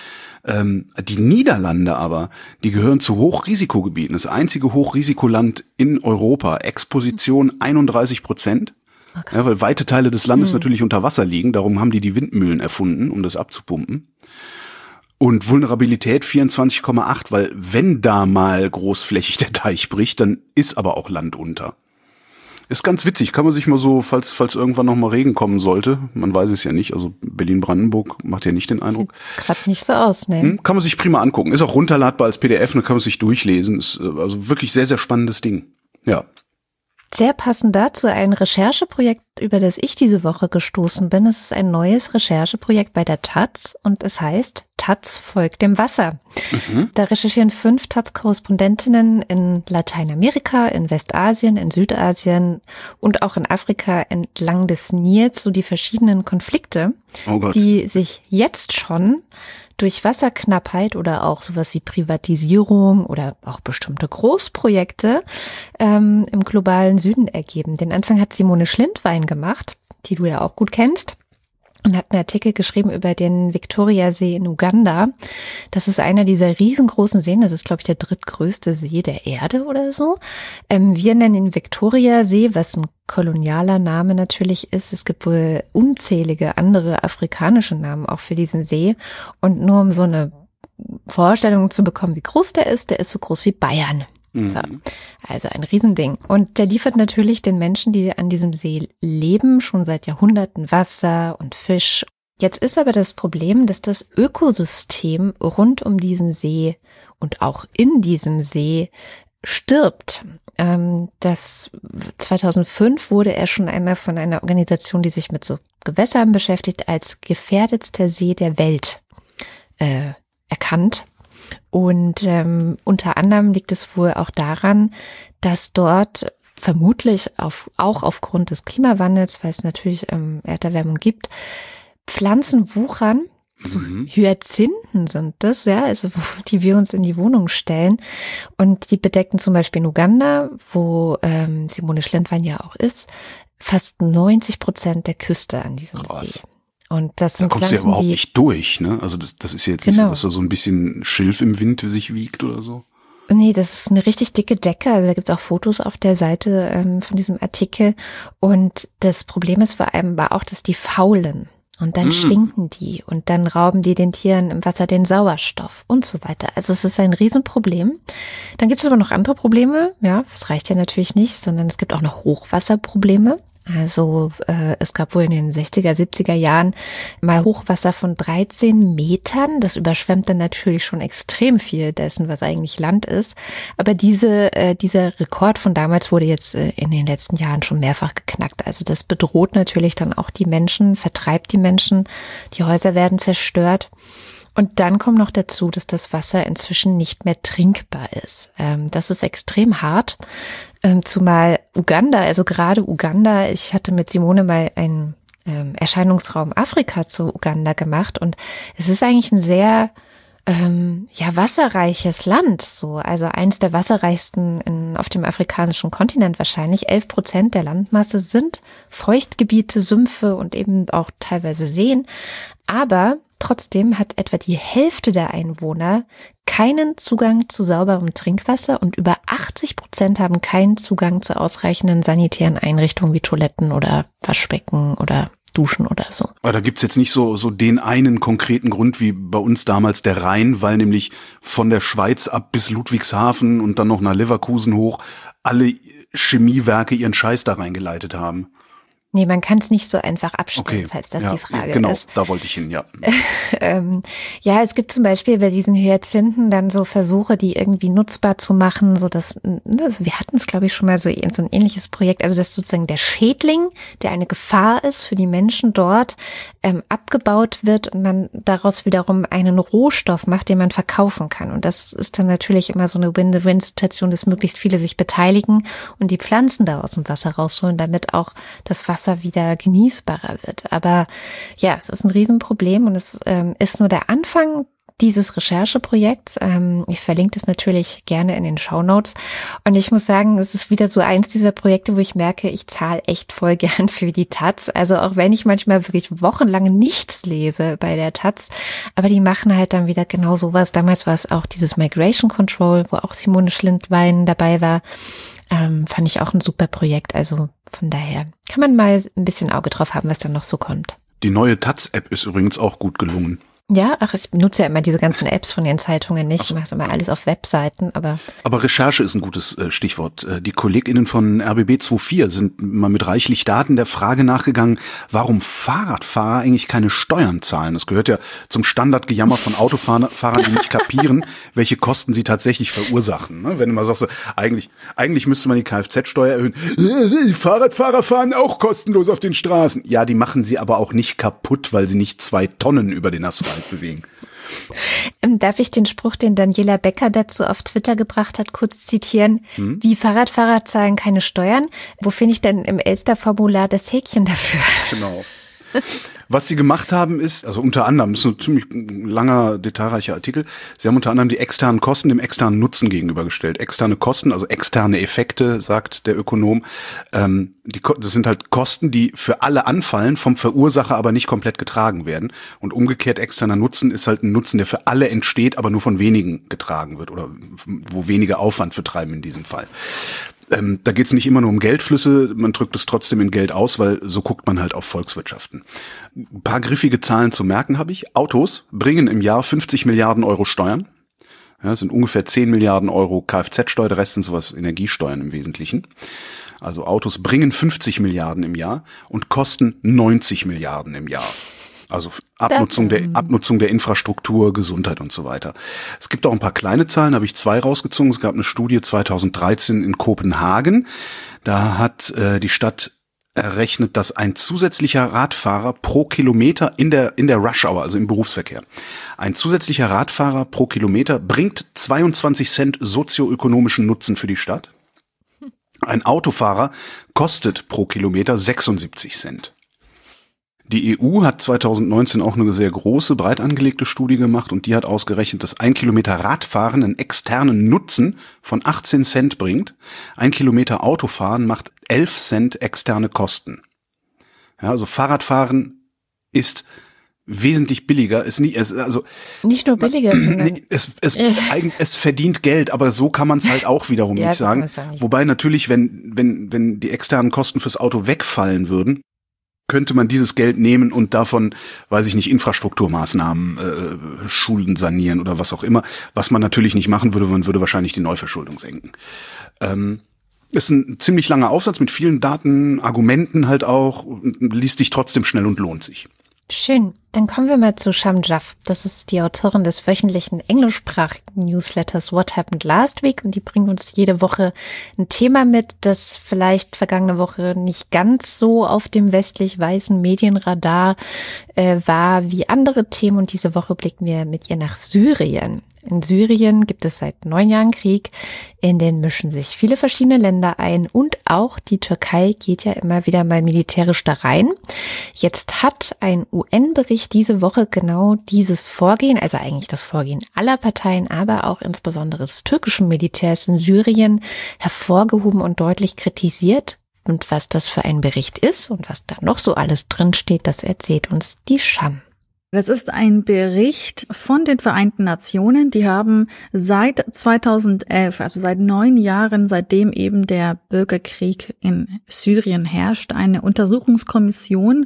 Die Niederlande aber, die gehören zu Hochrisikogebieten. Das einzige Hochrisikoland in Europa. Exposition 31%. Okay. Ja, weil weite Teile des Landes natürlich unter Wasser liegen. Darum haben die Windmühlen erfunden, um das abzupumpen. Und Vulnerabilität 24,8, weil wenn da mal großflächig der Teich bricht, dann ist aber auch Land unter. Ist ganz witzig, kann man sich mal so, falls irgendwann noch mal Regen kommen sollte, man weiß es ja nicht, also Berlin-Brandenburg macht ja nicht den Eindruck. Sieht gerade nicht so aus, ne? Kann man sich prima angucken, ist auch runterladbar als PDF, dann kann man sich durchlesen, ist also wirklich sehr, sehr spannendes Ding, ja. Sehr passend dazu ein Rechercheprojekt, über das ich diese Woche gestoßen bin. Es ist ein neues Rechercheprojekt bei der Taz und es heißt Taz folgt dem Wasser. Da recherchieren 5 Taz-Korrespondentinnen in Lateinamerika, in Westasien, in Südasien und auch in Afrika entlang des Nils so die verschiedenen Konflikte, die sich jetzt schon durch Wasserknappheit oder auch sowas wie Privatisierung oder auch bestimmte Großprojekte im globalen Süden ergeben. Den Anfang hat Simone Schlindwein gemacht, die du ja auch gut kennst, und hat einen Artikel geschrieben über den Victoria-See in Uganda. Das ist einer dieser riesengroßen Seen. Das ist, glaube ich, der drittgrößte See der Erde oder so. Wir nennen ihn Victoria-See, was ein kolonialer Name natürlich ist. Es gibt wohl unzählige andere afrikanische Namen auch für diesen See. Und nur um so eine Vorstellung zu bekommen, wie groß der ist so groß wie Bayern. So. Also ein Riesending. Und der liefert natürlich den Menschen, die an diesem See leben, schon seit Jahrhunderten Wasser und Fisch. Jetzt ist aber das Problem, dass das Ökosystem rund um diesen See und auch in diesem See stirbt. 2005 wurde er schon einmal von einer Organisation, die sich mit so Gewässern beschäftigt, als gefährdetster See der Welt erkannt. Und unter anderem liegt es wohl auch daran, dass dort vermutlich auch aufgrund des Klimawandels, weil es natürlich Erderwärmung gibt, Pflanzen wuchern. So Hyazinthen sind das, ja, also die wir uns in die Wohnung stellen. Und die bedecken zum Beispiel in Uganda, wo Simone Schlindwein ja auch ist, fast 90% der Küste an diesem See. Und das sind Pflanzen, da kommst du ja überhaupt nicht durch, ne? Also das ist ja jetzt nicht so, dass da so ein bisschen Schilf im Wind sich wiegt oder so. Nee, das ist eine richtig dicke Decke. Also da gibt's auch Fotos auf der Seite von diesem Artikel. Und das Problem ist vor allem auch, dass die faulen. Und dann stinken die. Und dann rauben die den Tieren im Wasser den Sauerstoff und so weiter. Also es ist ein Riesenproblem. Dann gibt es aber noch andere Probleme. Ja, das reicht ja natürlich nicht, sondern es gibt auch noch Hochwasserprobleme. Also es gab wohl in den 60er, 70er Jahren mal Hochwasser von 13 Metern. Das überschwemmt dann natürlich schon extrem viel dessen, was eigentlich Land ist. Aber dieser Rekord von damals wurde jetzt in den letzten Jahren schon mehrfach geknackt. Also das bedroht natürlich dann auch die Menschen, vertreibt die Menschen. Die Häuser werden zerstört. Und dann kommt noch dazu, dass das Wasser inzwischen nicht mehr trinkbar ist. Das ist extrem hart. Zumal Uganda, also gerade Uganda, ich hatte mit Simone mal einen Erscheinungsraum Afrika zu Uganda gemacht und es ist eigentlich ein sehr wasserreiches Land, so, also eins der wasserreichsten auf dem afrikanischen Kontinent wahrscheinlich. 11% der Landmasse sind Feuchtgebiete, Sümpfe und eben auch teilweise Seen. Aber trotzdem hat etwa die Hälfte der Einwohner keinen Zugang zu sauberem Trinkwasser und über 80% haben keinen Zugang zu ausreichenden sanitären Einrichtungen wie Toiletten oder Waschbecken oder Duschen oder so. Aber da gibt's jetzt nicht so den einen konkreten Grund wie bei uns damals der Rhein, weil nämlich von der Schweiz ab bis Ludwigshafen und dann noch nach Leverkusen hoch alle Chemiewerke ihren Scheiß da reingeleitet haben. Nee, man kann es nicht so einfach abstellen, falls das die Frage genau, ist. Genau, da wollte ich hin, ja. Ja, es gibt zum Beispiel bei diesen Hyazinthen dann so Versuche, die irgendwie nutzbar zu machen, so dass, wir hatten es glaube ich schon mal so ein ähnliches Projekt, also dass sozusagen der Schädling, der eine Gefahr ist für die Menschen dort, abgebaut wird und man daraus wiederum einen Rohstoff macht, den man verkaufen kann. Und das ist dann natürlich immer so eine Win-Win-Situation, dass möglichst viele sich beteiligen und die Pflanzen da aus dem Wasser rausholen, damit auch das Wasser wieder genießbarer wird. Aber ja, es ist ein Riesenproblem und es ist nur der Anfang dieses Rechercheprojekts. Ich verlinke das natürlich gerne in den Shownotes. Und ich muss sagen, es ist wieder so eins dieser Projekte, wo ich merke, ich zahle echt voll gern für die Taz. Also auch wenn ich manchmal wirklich wochenlang nichts lese bei der Taz, aber die machen halt dann wieder genau sowas. Damals war es auch dieses Migration Control, wo auch Simone Schlindwein dabei war. Fand ich auch ein super Projekt. Also von daher kann man mal ein bisschen Auge drauf haben, was dann noch so kommt. Die neue Taz-App ist übrigens auch gut gelungen. Ja, ich benutze ja immer diese ganzen Apps von den Zeitungen nicht. Ich mache es immer alles auf Webseiten, aber Recherche ist ein gutes Stichwort. Die KollegInnen von RBB24 sind mal mit reichlich Daten der Frage nachgegangen, warum Fahrradfahrer eigentlich keine Steuern zahlen. Das gehört ja zum Standardgejammer von Autofahrern, die nicht kapieren, welche Kosten sie tatsächlich verursachen. Wenn du mal sagst, eigentlich müsste man die Kfz-Steuer erhöhen. Die Fahrradfahrer fahren auch kostenlos auf den Straßen. Ja, die machen sie aber auch nicht kaputt, weil sie nicht 2 Tonnen über den Asphalt bewegen. Darf ich den Spruch, den Daniela Becker dazu auf Twitter gebracht hat, kurz zitieren? Wie Fahrradfahrer zahlen keine Steuern? Wo finde ich denn im Elster-Formular das Häkchen dafür? Genau. Was sie gemacht haben ist, also unter anderem, das ist ein ziemlich langer, detailreicher Artikel, sie haben unter anderem die externen Kosten dem externen Nutzen gegenübergestellt. Externe Kosten, also externe Effekte, sagt der Ökonom, das sind halt Kosten, die für alle anfallen, vom Verursacher aber nicht komplett getragen werden. Und umgekehrt, externer Nutzen ist halt ein Nutzen, der für alle entsteht, aber nur von wenigen getragen wird oder wo wenige Aufwand für treiben in diesem Fall. Da geht's nicht immer nur um Geldflüsse, man drückt es trotzdem in Geld aus, weil so guckt man halt auf Volkswirtschaften. Ein paar griffige Zahlen zu merken habe ich. Autos bringen im Jahr 50 Milliarden Euro Steuern. Ja, das sind ungefähr 10 Milliarden Euro Kfz-Steuer, der Rest sind sowas Energiesteuern im Wesentlichen. Also Autos bringen 50 Milliarden im Jahr und kosten 90 Milliarden im Jahr. Also Abnutzung der Infrastruktur, Gesundheit und so weiter. Es gibt auch ein paar kleine Zahlen, habe ich 2 rausgezogen. Es gab eine Studie 2013 in Kopenhagen. Da hat die Stadt errechnet, dass ein zusätzlicher Radfahrer pro Kilometer in der Rush Hour, also im Berufsverkehr, ein zusätzlicher Radfahrer pro Kilometer bringt 22 Cent sozioökonomischen Nutzen für die Stadt. Ein Autofahrer kostet pro Kilometer 76 Cent. Die EU hat 2019 auch eine sehr große, breit angelegte Studie gemacht und die hat ausgerechnet, dass 1 Kilometer Radfahren einen externen Nutzen von 18 Cent bringt. 1 Kilometer Autofahren macht 11 Cent externe Kosten. Ja, also Fahrradfahren ist wesentlich billiger, nicht nur billiger, sondern es verdient Geld, aber so kann man es halt auch wiederum nicht sagen. Wobei natürlich, wenn die externen Kosten fürs Auto wegfallen würden, könnte man dieses Geld nehmen und davon, weiß ich nicht, Infrastrukturmaßnahmen, Schulen sanieren oder was auch immer, was man natürlich nicht machen würde, man würde wahrscheinlich die Neuverschuldung senken. Ist ein ziemlich langer Aufsatz mit vielen Daten, Argumenten halt auch, liest sich trotzdem schnell und lohnt sich. Schön. Dann kommen wir mal zu Sham Jaff. Das ist die Autorin des wöchentlichen englischsprachigen Newsletters What Happened Last Week und die bringt uns jede Woche ein Thema mit, das vielleicht vergangene Woche nicht ganz so auf dem westlich-weißen Medienradar war wie andere Themen und diese Woche blicken wir mit ihr nach Syrien. In Syrien gibt es seit 9 Jahren Krieg, in den mischen sich viele verschiedene Länder ein und auch die Türkei geht ja immer wieder mal militärisch da rein. Jetzt hat ein UN-Bericht diese Woche genau dieses Vorgehen, also eigentlich das Vorgehen aller Parteien, aber auch insbesondere des türkischen Militärs in Syrien hervorgehoben und deutlich kritisiert. Und was das für ein Bericht ist und was da noch so alles drinsteht, das erzählt uns die Sham. Das ist ein Bericht von den Vereinten Nationen. Die haben seit 2011, also seit 9 Jahren, seitdem eben der Bürgerkrieg in Syrien herrscht, eine Untersuchungskommission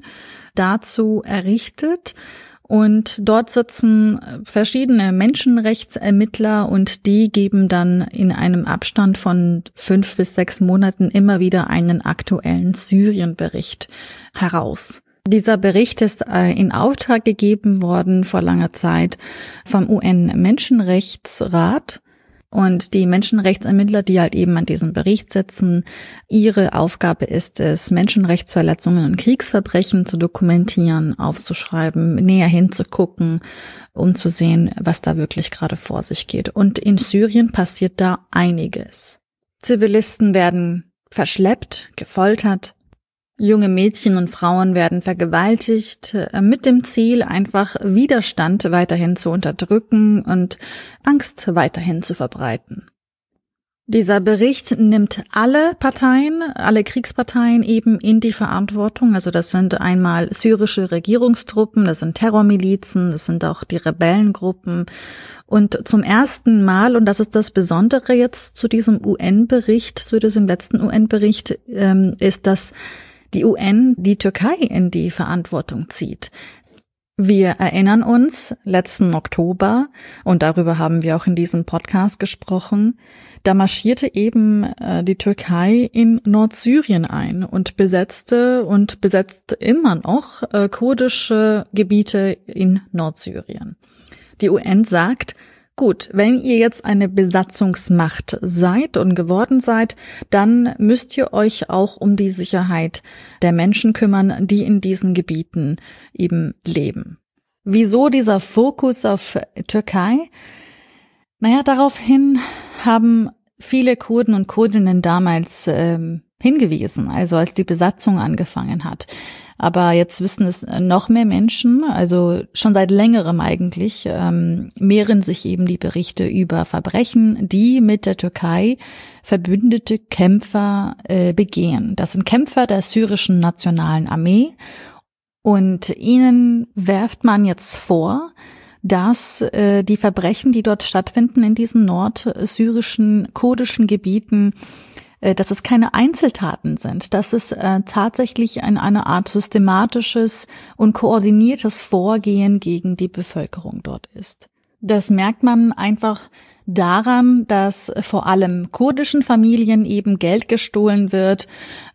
dazu errichtet. Und dort sitzen verschiedene Menschenrechtsermittler und die geben dann in einem Abstand von 5 bis 6 Monaten immer wieder einen aktuellen Syrien-Bericht heraus. Dieser Bericht ist in Auftrag gegeben worden vor langer Zeit vom UN-Menschenrechtsrat und die Menschenrechtsermittler, die halt eben an diesem Bericht sitzen, ihre Aufgabe ist es, Menschenrechtsverletzungen und Kriegsverbrechen zu dokumentieren, aufzuschreiben, näher hinzugucken, um zu sehen, was da wirklich gerade vor sich geht. Und in Syrien passiert da einiges. Zivilisten werden verschleppt, gefoltert. Junge Mädchen und Frauen werden vergewaltigt, mit dem Ziel, einfach Widerstand weiterhin zu unterdrücken und Angst weiterhin zu verbreiten. Dieser Bericht nimmt alle Parteien, alle Kriegsparteien eben in die Verantwortung. Also das sind einmal syrische Regierungstruppen, das sind Terrormilizen, das sind auch die Rebellengruppen. Und zum ersten Mal, und das ist das Besondere jetzt zu diesem UN-Bericht, zu diesem letzten UN-Bericht, ist, dass die UN die Türkei in die Verantwortung zieht. Wir erinnern uns, letzten Oktober, und darüber haben wir auch in diesem Podcast gesprochen, da marschierte eben die Türkei in Nordsyrien ein und besetzt immer noch kurdische Gebiete in Nordsyrien. Die UN sagt, gut, wenn ihr jetzt eine Besatzungsmacht seid und geworden seid, dann müsst ihr euch auch um die Sicherheit der Menschen kümmern, die in diesen Gebieten eben leben. Wieso dieser Fokus auf Türkei? Naja, daraufhin haben viele Kurden und Kurdinnen damals hingewiesen, also als die Besatzung angefangen hat. Aber jetzt wissen es noch mehr Menschen, also schon seit längerem eigentlich, mehren sich eben die Berichte über Verbrechen, die mit der Türkei verbündete Kämpfer begehen. Das sind Kämpfer der syrischen Nationalen Armee und ihnen werft man jetzt vor, dass die Verbrechen, die dort stattfinden in diesen nordsyrischen, kurdischen Gebieten, dass es keine Einzeltaten sind, dass es tatsächlich eine Art systematisches und koordiniertes Vorgehen gegen die Bevölkerung dort ist. Das merkt man einfach daran, dass vor allem kurdischen Familien eben Geld gestohlen wird,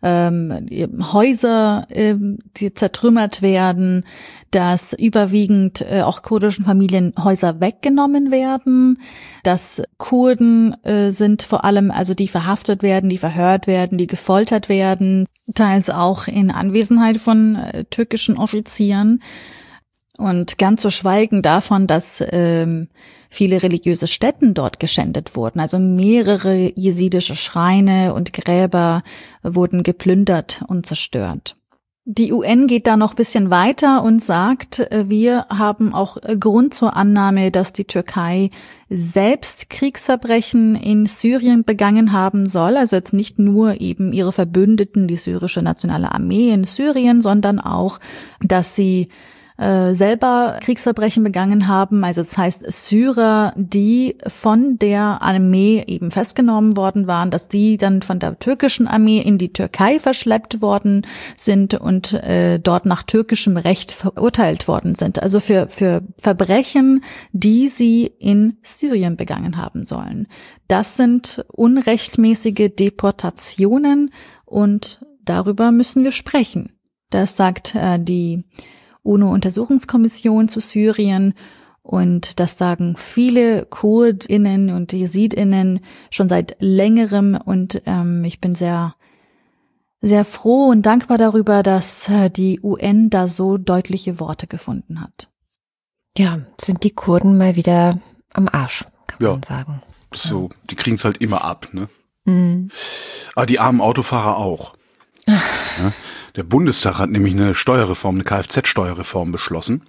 Häuser die zertrümmert werden, dass überwiegend auch kurdischen Familien Häuser weggenommen werden, dass Kurden sind vor allem, also die verhaftet werden, die verhört werden, die gefoltert werden, teils auch in Anwesenheit von türkischen Offizieren. Und ganz zu schweigen davon, dass viele religiöse Stätten dort geschändet wurden. Also mehrere jesidische Schreine und Gräber wurden geplündert und zerstört. Die UN geht da noch ein bisschen weiter und sagt, wir haben auch Grund zur Annahme, dass die Türkei selbst Kriegsverbrechen in Syrien begangen haben soll. Also jetzt nicht nur eben ihre Verbündeten, die syrische Nationale Armee in Syrien, sondern auch, dass sie selber Kriegsverbrechen begangen haben. Also das heißt Syrer, die von der Armee eben festgenommen worden waren, dass die dann von der türkischen Armee in die Türkei verschleppt worden sind und dort nach türkischem Recht verurteilt worden sind. Also für Verbrechen, die sie in Syrien begangen haben sollen. Das sind unrechtmäßige Deportationen und darüber müssen wir sprechen. Das sagt die UNO-Untersuchungskommission zu Syrien und das sagen viele KurdInnen und JesidInnen schon seit längerem und ich bin sehr, sehr froh und dankbar darüber, dass die UN da so deutliche Worte gefunden hat. Ja, sind die Kurden mal wieder am Arsch, kann man sagen. So, die kriegen es halt immer ab, ne? Mhm. Aber die armen Autofahrer auch. Ja, der Bundestag hat nämlich eine Steuerreform, eine Kfz-Steuerreform beschlossen.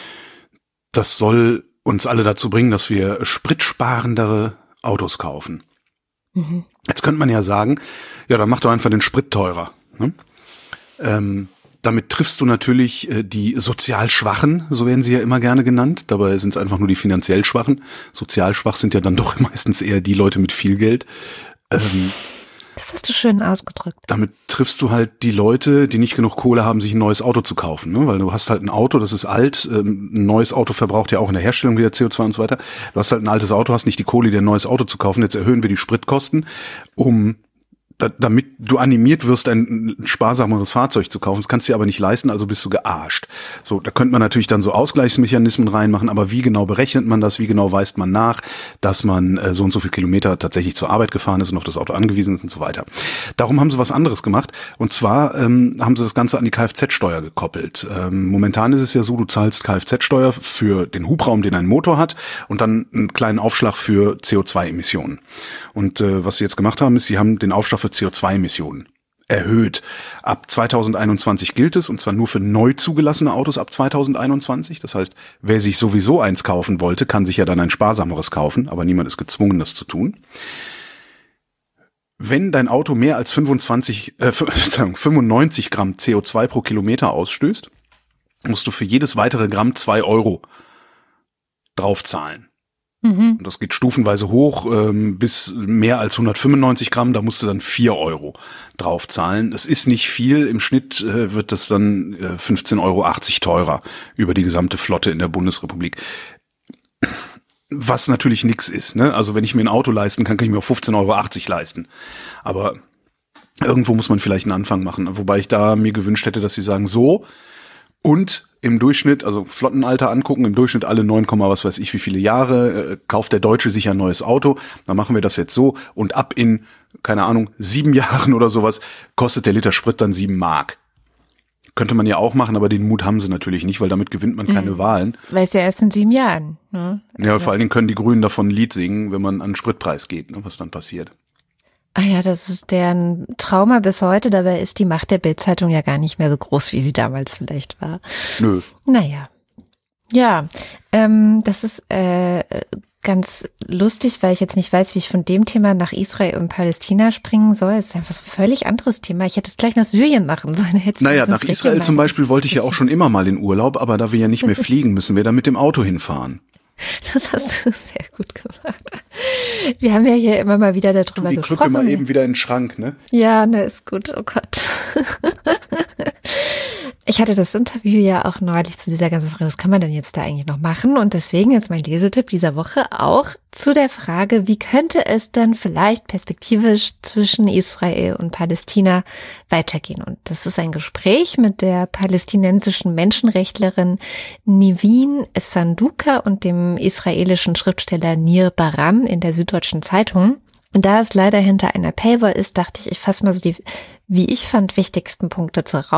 Das soll uns alle dazu bringen, dass wir spritsparendere Autos kaufen. Mhm. Jetzt könnte man ja sagen, ja, dann mach doch einfach den Sprit teurer. Ne? Damit triffst du natürlich die sozial Schwachen, so werden sie ja immer gerne genannt. Dabei sind es einfach nur die finanziell Schwachen. Sozial schwach sind ja dann doch meistens eher die Leute mit viel Geld. Das hast du schön ausgedrückt. Damit triffst du halt die Leute, die nicht genug Kohle haben, sich ein neues Auto zu kaufen. Ne? Weil du hast halt ein Auto, das ist alt. Ein neues Auto verbraucht ja auch in der Herstellung wieder CO2 und so weiter. Du hast halt ein altes Auto, hast nicht die Kohle, dir ein neues Auto zu kaufen. Jetzt erhöhen wir die Spritkosten, damit du animiert wirst, ein sparsameres Fahrzeug zu kaufen. Das kannst du dir aber nicht leisten, also bist du gearscht. So, da könnte man natürlich dann so Ausgleichsmechanismen reinmachen, aber wie genau berechnet man das? Wie genau weist man nach, dass man so und so viel Kilometer tatsächlich zur Arbeit gefahren ist und auf das Auto angewiesen ist und so weiter. Darum haben sie was anderes gemacht. Und zwar haben sie das Ganze an die Kfz-Steuer gekoppelt. Momentan ist es ja so, du zahlst Kfz-Steuer für den Hubraum, den ein Motor hat, und dann einen kleinen Aufschlag für CO2-Emissionen. Und was sie jetzt gemacht haben, ist, sie haben den Aufschlag für CO2-Emissionen erhöht. Ab 2021 gilt es, und zwar nur für neu zugelassene Autos ab 2021. Das heißt, wer sich sowieso eins kaufen wollte, kann sich ja dann ein sparsameres kaufen, aber niemand ist gezwungen, das zu tun. Wenn dein Auto mehr als 95 Gramm CO2 pro Kilometer ausstößt, musst du für jedes weitere Gramm 2 Euro draufzahlen. Und das geht stufenweise hoch bis mehr als 195 Gramm, da musst du dann 4 Euro draufzahlen. Das ist nicht viel, im Schnitt wird das dann 15,80 Euro teurer über die gesamte Flotte in der Bundesrepublik. Was natürlich nix ist, ne? Also wenn ich mir ein Auto leisten kann, kann ich mir auch 15,80 Euro leisten. Aber irgendwo muss man vielleicht einen Anfang machen, wobei ich da mir gewünscht hätte, dass sie sagen, so, und im Durchschnitt, also Flottenalter angucken, im Durchschnitt alle 9, was weiß ich wie viele Jahre, kauft der Deutsche sich ein neues Auto, dann machen wir das jetzt so, und ab in, keine Ahnung, 7 Jahren oder sowas, kostet der Liter Sprit dann 7 Mark. Könnte man ja auch machen, aber den Mut haben sie natürlich nicht, weil damit gewinnt man keine Wahlen. Weil es ja erst in 7 Jahren. Ne? Ja, vor allen Dingen können die Grünen davon ein Lied singen, wenn man an den Spritpreis geht, ne, was dann passiert. Ah ja, das ist deren Trauma bis heute. Dabei ist die Macht der Bild-Zeitung ja gar nicht mehr so groß, wie sie damals vielleicht war. Nö. Naja. Ja, das ist ganz lustig, weil ich jetzt nicht weiß, wie ich von dem Thema nach Israel und Palästina springen soll. Das ist einfach so ein völlig anderes Thema. Ich hätte es gleich nach Syrien machen sollen. Naja, nach Israel zum Beispiel wollte ich ja auch schon immer mal in Urlaub, aber da wir ja nicht mehr fliegen, müssen wir da mit dem Auto hinfahren. Das hast du sehr gut gemacht. Wir haben ja hier immer mal wieder darüber gesprochen. Ich drücke mal eben wieder in den Schrank, ne? Ja, ne, ist gut. Oh Gott. Ich hatte das Interview ja auch neulich zu dieser ganzen Frage, was kann man denn jetzt da eigentlich noch machen? Und deswegen ist mein Lesetipp dieser Woche auch zu der Frage, wie könnte es denn vielleicht perspektivisch zwischen Israel und Palästina weitergehen? Und das ist ein Gespräch mit der palästinensischen Menschenrechtlerin Nivin Sanduka und dem israelischen Schriftsteller Nir Baram in der Süddeutschen Zeitung. Und da es leider hinter einer Paywall ist, dachte ich, ich fasse mal so die, wie ich fand, wichtigsten Punkte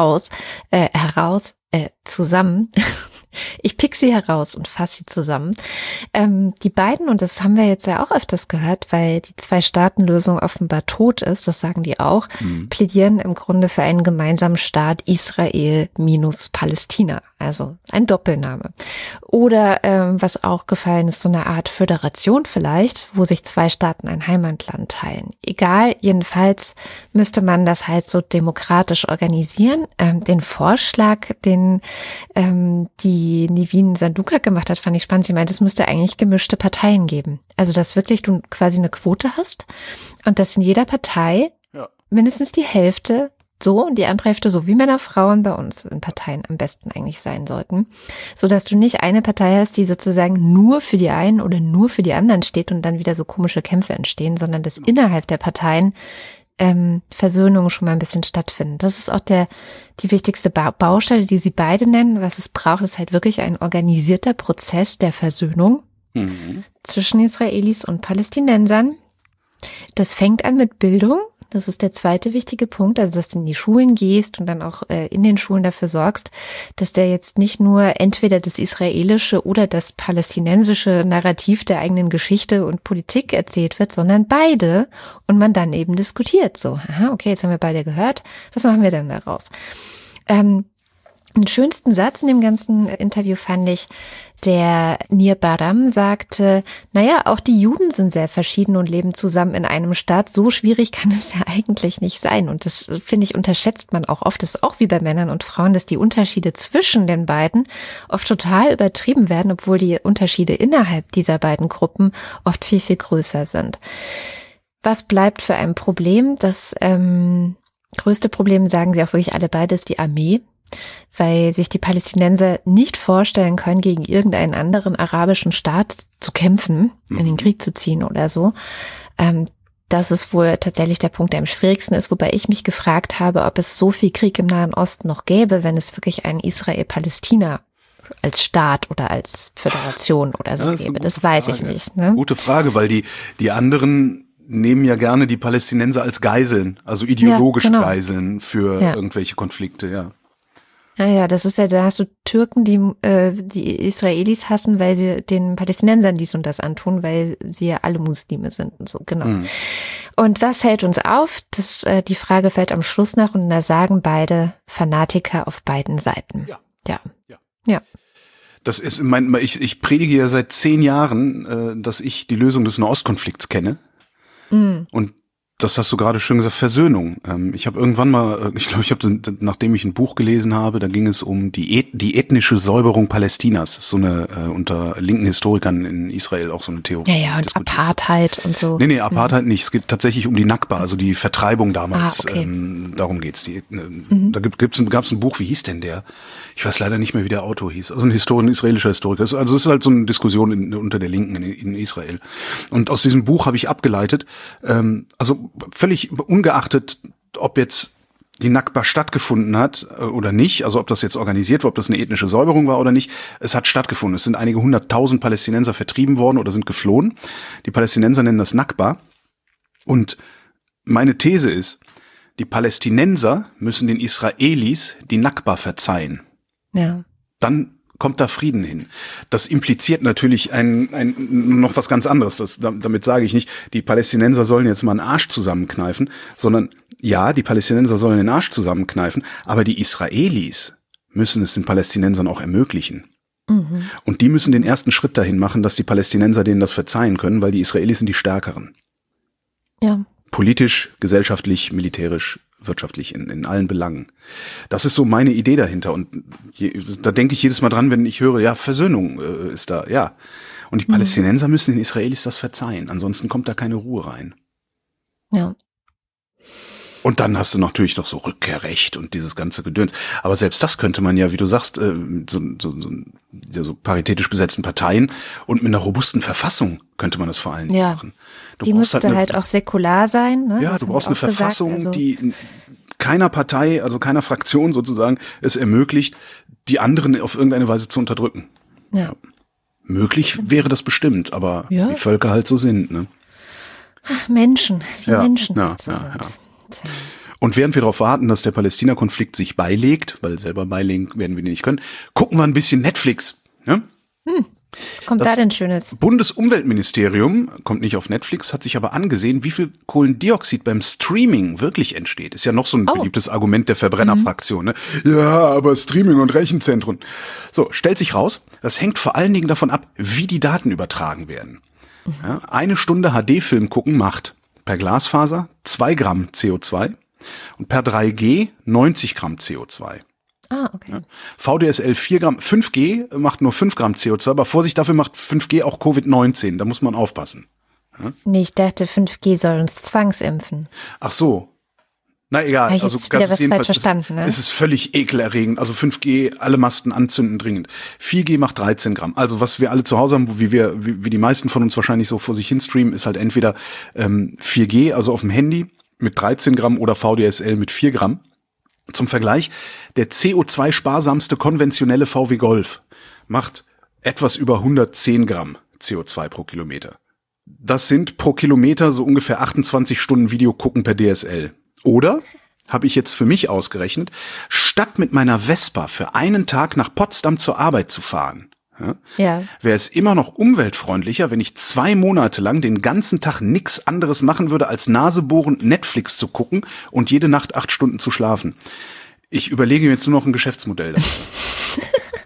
zusammen. Ich pick sie heraus und fasse sie zusammen. Die beiden, und das haben wir jetzt ja auch öfters gehört, weil die Zwei-Staaten-Lösung offenbar tot ist, das sagen die auch, plädieren im Grunde für einen gemeinsamen Staat Israel minus Palästina. also ein Doppelname. Oder was auch gefallen ist, so eine Art Föderation vielleicht, wo sich 2 Staaten ein Heimatland teilen. Egal, jedenfalls müsste man das halt so demokratisch organisieren. Den Vorschlag, den die Nivin Sanduka gemacht hat, fand ich spannend. Sie meinte, es müsste eigentlich gemischte Parteien geben. Also dass wirklich du quasi eine Quote hast und dass in jeder Partei mindestens die Hälfte so und die andere Hälfte so, wie Männer, Frauen bei uns in Parteien am besten eigentlich sein sollten, so dass du nicht eine Partei hast, die sozusagen nur für die einen oder nur für die anderen steht und dann wieder so komische Kämpfe entstehen, sondern dass innerhalb der Parteien Versöhnungen schon mal ein bisschen stattfinden. Das ist auch die wichtigste Baustelle, die sie beide nennen. Was es braucht, ist halt wirklich ein organisierter Prozess der Versöhnung zwischen Israelis und Palästinensern. Das fängt an mit Bildung. Das ist der zweite wichtige Punkt, also dass du in die Schulen gehst und dann auch in den Schulen dafür sorgst, dass der jetzt nicht nur entweder das israelische oder das palästinensische Narrativ der eigenen Geschichte und Politik erzählt wird, sondern beide und man dann eben diskutiert. So, aha, okay, jetzt haben wir beide gehört, was machen wir denn daraus? Den schönsten Satz in dem ganzen Interview fand ich, der Nir Baram sagte, naja, auch die Juden sind sehr verschieden und leben zusammen in einem Staat. So schwierig kann es ja eigentlich nicht sein. Und das, finde ich, unterschätzt man auch oft. Das ist auch wie bei Männern und Frauen, dass die Unterschiede zwischen den beiden oft total übertrieben werden, obwohl die Unterschiede innerhalb dieser beiden Gruppen oft viel, viel größer sind. Was bleibt für ein Problem? Das größte Problem, sagen sie auch wirklich alle beide, ist die Armee. Weil sich die Palästinenser nicht vorstellen können, gegen irgendeinen anderen arabischen Staat zu kämpfen, in den Krieg zu ziehen oder so. Das ist wohl tatsächlich der Punkt, der am schwierigsten ist, wobei ich mich gefragt habe, ob es so viel Krieg im Nahen Osten noch gäbe, wenn es wirklich ein Israel-Palästina als Staat oder als Föderation oder so gäbe. Das weiß ich nicht. Ne? Gute Frage, weil die anderen nehmen ja gerne die Palästinenser als Geiseln, also ideologische Geiseln für irgendwelche Konflikte, ja. Ja, das ist ja, da hast du Türken, die Israelis hassen, weil sie den Palästinensern dies und das antun, weil sie ja alle Muslime sind und so, genau. Und was hält uns auf? Die Frage fällt am Schluss nach und da sagen beide Fanatiker auf beiden Seiten. Ja. Das ist, ich predige ja seit 10 Jahren, dass ich die Lösung des Nahostkonflikts kenne. Und das hast du gerade schön gesagt, Versöhnung. Ich habe irgendwann mal, nachdem ich ein Buch gelesen habe, da ging es um die ethnische Säuberung Palästinas. Das ist so eine, unter linken Historikern in Israel auch so eine Theorie. Ja, und Apartheid und so. Nee, Apartheid nicht. Es geht tatsächlich um die Nakba, also die Vertreibung damals. Okay. Darum geht's. Da gab's ein Buch, wie hieß denn der? Ich weiß leider nicht mehr, wie der Autor hieß. Also ein israelischer Historiker. Also es ist halt so eine Diskussion unter der Linken in Israel. Und aus diesem Buch habe ich abgeleitet, also völlig ungeachtet, ob jetzt die Nakba stattgefunden hat oder nicht, also ob das jetzt organisiert war, ob das eine ethnische Säuberung war oder nicht, es hat stattgefunden. Es sind einige 100.000 Palästinenser vertrieben worden oder sind geflohen. Die Palästinenser nennen das Nakba. Und meine These ist, die Palästinenser müssen den Israelis die Nakba verzeihen. Ja. Dann kommt da Frieden hin. Das impliziert natürlich noch was ganz anderes. Damit sage ich nicht, die Palästinenser sollen jetzt mal einen Arsch zusammenkneifen, sondern ja, die Palästinenser sollen den Arsch zusammenkneifen, aber die Israelis müssen es den Palästinensern auch ermöglichen. Und die müssen den ersten Schritt dahin machen, dass die Palästinenser denen das verzeihen können, weil die Israelis sind die Stärkeren. Ja. Politisch, gesellschaftlich, militärisch, wirtschaftlich, in allen Belangen. Das ist so meine Idee dahinter. Und da denke ich jedes Mal dran, wenn ich höre, ja, Versöhnung ist da, ja. Und die Palästinenser müssen den Israelis das verzeihen. Ansonsten kommt da keine Ruhe rein. Ja. Und dann hast du natürlich noch so Rückkehrrecht und dieses ganze Gedöns. Aber selbst das könnte man ja, wie du sagst, so paritätisch besetzten Parteien und mit einer robusten Verfassung könnte man das vor allen Dingen machen. Die müsste halt auch säkular sein. Ne? Ja, du brauchst eine Verfassung, die keiner Partei, also keiner Fraktion sozusagen, es ermöglicht, die anderen auf irgendeine Weise zu unterdrücken. Ja. Möglich wäre das bestimmt, aber wie Völker halt so sind. Ne? Menschen, wie Menschen sind. Und während wir darauf warten, dass der Palästina-Konflikt sich beilegt, weil selber beilegen werden wir den nicht können, gucken wir ein bisschen Netflix. Ja? Was kommt da denn Schönes? Bundesumweltministerium, kommt nicht auf Netflix, hat sich aber angesehen, wie viel Kohlendioxid beim Streaming wirklich entsteht. Ist ja noch so ein beliebtes Argument der Verbrennerfraktion. Ne? Ja, aber Streaming und Rechenzentren. So, stellt sich raus, das hängt vor allen Dingen davon ab, wie die Daten übertragen werden. Ja, 1 Stunde HD-Film gucken macht per Glasfaser 2 Gramm CO2 und per 3G 90 Gramm CO2. Ah, okay. Ja. VDSL 4 Gramm, 5G macht nur 5 Gramm CO2, aber Vorsicht, dafür macht 5G auch Covid-19, da muss man aufpassen. Ja? Nee, ich dachte, 5G soll uns zwangsimpfen. Ach so. Na egal, Habe ich also jetzt wieder was falsch verstanden, ne? Es ist völlig ekelerregend. Also 5G, alle Masten anzünden dringend. 4G macht 13 Gramm. Also was wir alle zu Hause haben, wie die meisten von uns wahrscheinlich so vor sich hin streamen, ist halt entweder 4G, also auf dem Handy mit 13 Gramm oder VDSL mit 4 Gramm. Zum Vergleich, der CO2-sparsamste konventionelle VW Golf macht etwas über 110 Gramm CO2 pro Kilometer. Das sind pro Kilometer so ungefähr 28 Stunden Video gucken per DSL. Oder, habe ich jetzt für mich ausgerechnet, statt mit meiner Vespa für einen Tag nach Potsdam zur Arbeit zu fahren, wäre es immer noch umweltfreundlicher, wenn ich 2 Monate lang den ganzen Tag nichts anderes machen würde, als nasebohrend Netflix zu gucken und jede Nacht 8 Stunden zu schlafen. Ich überlege mir jetzt nur noch ein Geschäftsmodell dafür.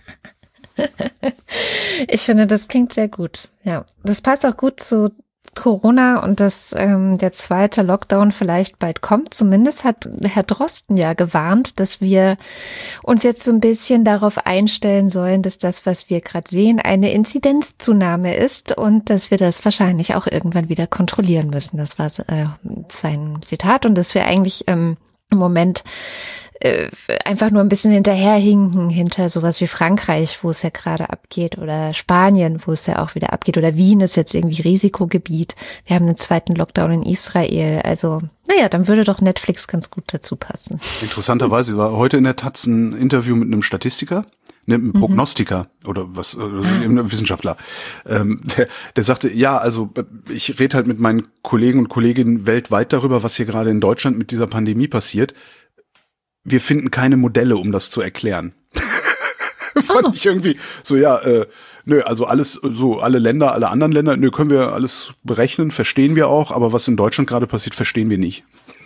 Ich finde, das klingt sehr gut. Ja, das passt auch gut zu Corona und dass der zweite Lockdown vielleicht bald kommt. Zumindest hat Herr Drosten ja gewarnt, dass wir uns jetzt so ein bisschen darauf einstellen sollen, dass das, was wir gerade sehen, eine Inzidenzzunahme ist und dass wir das wahrscheinlich auch irgendwann wieder kontrollieren müssen. Das war sein Zitat und dass wir eigentlich im Moment einfach nur ein bisschen hinterherhinken hinter sowas wie Frankreich, wo es ja gerade abgeht, oder Spanien, wo es ja auch wieder abgeht, oder Wien ist jetzt irgendwie Risikogebiet. Wir haben einen zweiten Lockdown in Israel. Also, naja, dann würde doch Netflix ganz gut dazu passen. Interessanterweise war heute in der Taz ein Interview mit einem Statistiker, einem Prognostiker oder was, einem Wissenschaftler. Der sagte, ja, also ich rede halt mit meinen Kollegen und Kolleginnen weltweit darüber, was hier gerade in Deutschland mit dieser Pandemie passiert. Wir finden keine Modelle, um das zu erklären. Fand ich irgendwie so, nö, also alles, so alle Länder, alle anderen Länder, nö, können wir alles berechnen, verstehen wir auch, aber was in Deutschland gerade passiert, verstehen wir nicht.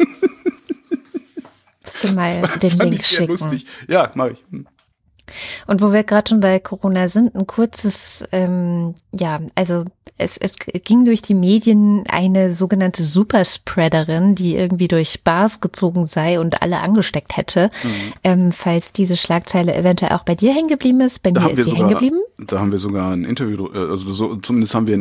Musst du mal den Link schicken. Lustig. Ja, mach ich. Und wo wir gerade schon bei Corona sind, ein kurzes, also es ging durch die Medien eine sogenannte Superspreaderin, die irgendwie durch Bars gezogen sei und alle angesteckt hätte. Falls diese Schlagzeile eventuell auch bei dir hängen geblieben ist, bei mir ist sie hängen geblieben. Da haben wir sogar ein Interview, also so, zumindest haben wir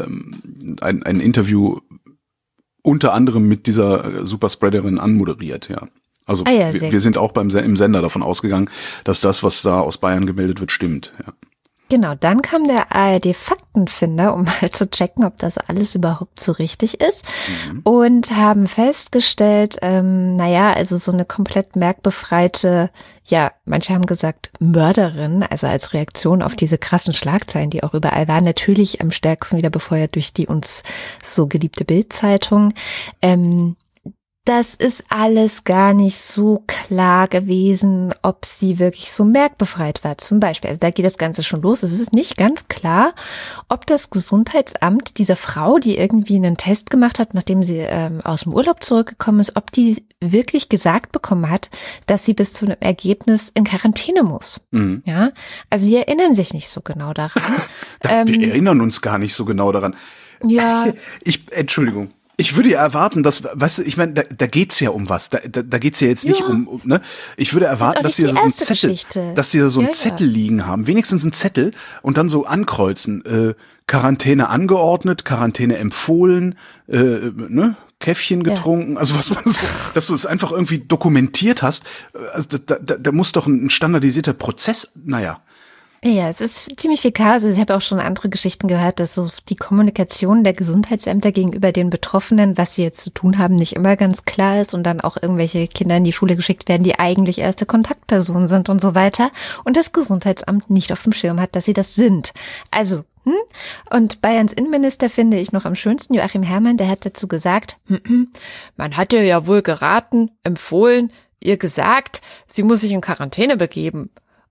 ein Interview unter anderem mit dieser Superspreaderin anmoderiert, ja. Also wir sind auch im Sender davon ausgegangen, dass das, was da aus Bayern gemeldet wird, stimmt. Ja. Genau, dann kam der ARD-Faktenfinder, um mal zu checken, ob das alles überhaupt so richtig ist. Und haben festgestellt, also so eine komplett merkbefreite, manche haben gesagt Mörderin, also als Reaktion auf diese krassen Schlagzeilen, die auch überall waren, natürlich am stärksten wieder befeuert durch die uns so geliebte Bild-Zeitung. Das ist alles gar nicht so klar gewesen, ob sie wirklich so merkbefreit war. Zum Beispiel, also da geht das Ganze schon los. Es ist nicht ganz klar, ob das Gesundheitsamt dieser Frau, die irgendwie einen Test gemacht hat, nachdem sie aus dem Urlaub zurückgekommen ist, ob die wirklich gesagt bekommen hat, dass sie bis zu einem Ergebnis in Quarantäne muss. Ja, also die erinnern sich nicht so genau daran. Wir erinnern uns gar nicht so genau daran. Ja. Entschuldigung. Ich würde ja erwarten, dass, weißt du, ich meine, da geht's ja um was. Da geht's ja jetzt nicht um, ne? Ich würde erwarten, dass sie so einen Zettel liegen haben, wenigstens einen Zettel und dann so ankreuzen, Quarantäne angeordnet, Quarantäne empfohlen, Käffchen getrunken, also was man so, dass du es einfach irgendwie dokumentiert hast. Also da muss doch ein standardisierter Prozess, Ja, es ist ziemlich viel Chaos. Ich habe auch schon andere Geschichten gehört, dass so die Kommunikation der Gesundheitsämter gegenüber den Betroffenen, was sie jetzt zu tun haben, nicht immer ganz klar ist und dann auch irgendwelche Kinder in die Schule geschickt werden, die eigentlich erste Kontaktpersonen sind und so weiter. Und das Gesundheitsamt nicht auf dem Schirm hat, dass sie das sind. Also, Und Bayerns Innenminister finde ich noch am schönsten, Joachim Herrmann, der hat dazu gesagt, man hat ihr ja wohl geraten, empfohlen, ihr gesagt, sie muss sich in Quarantäne begeben.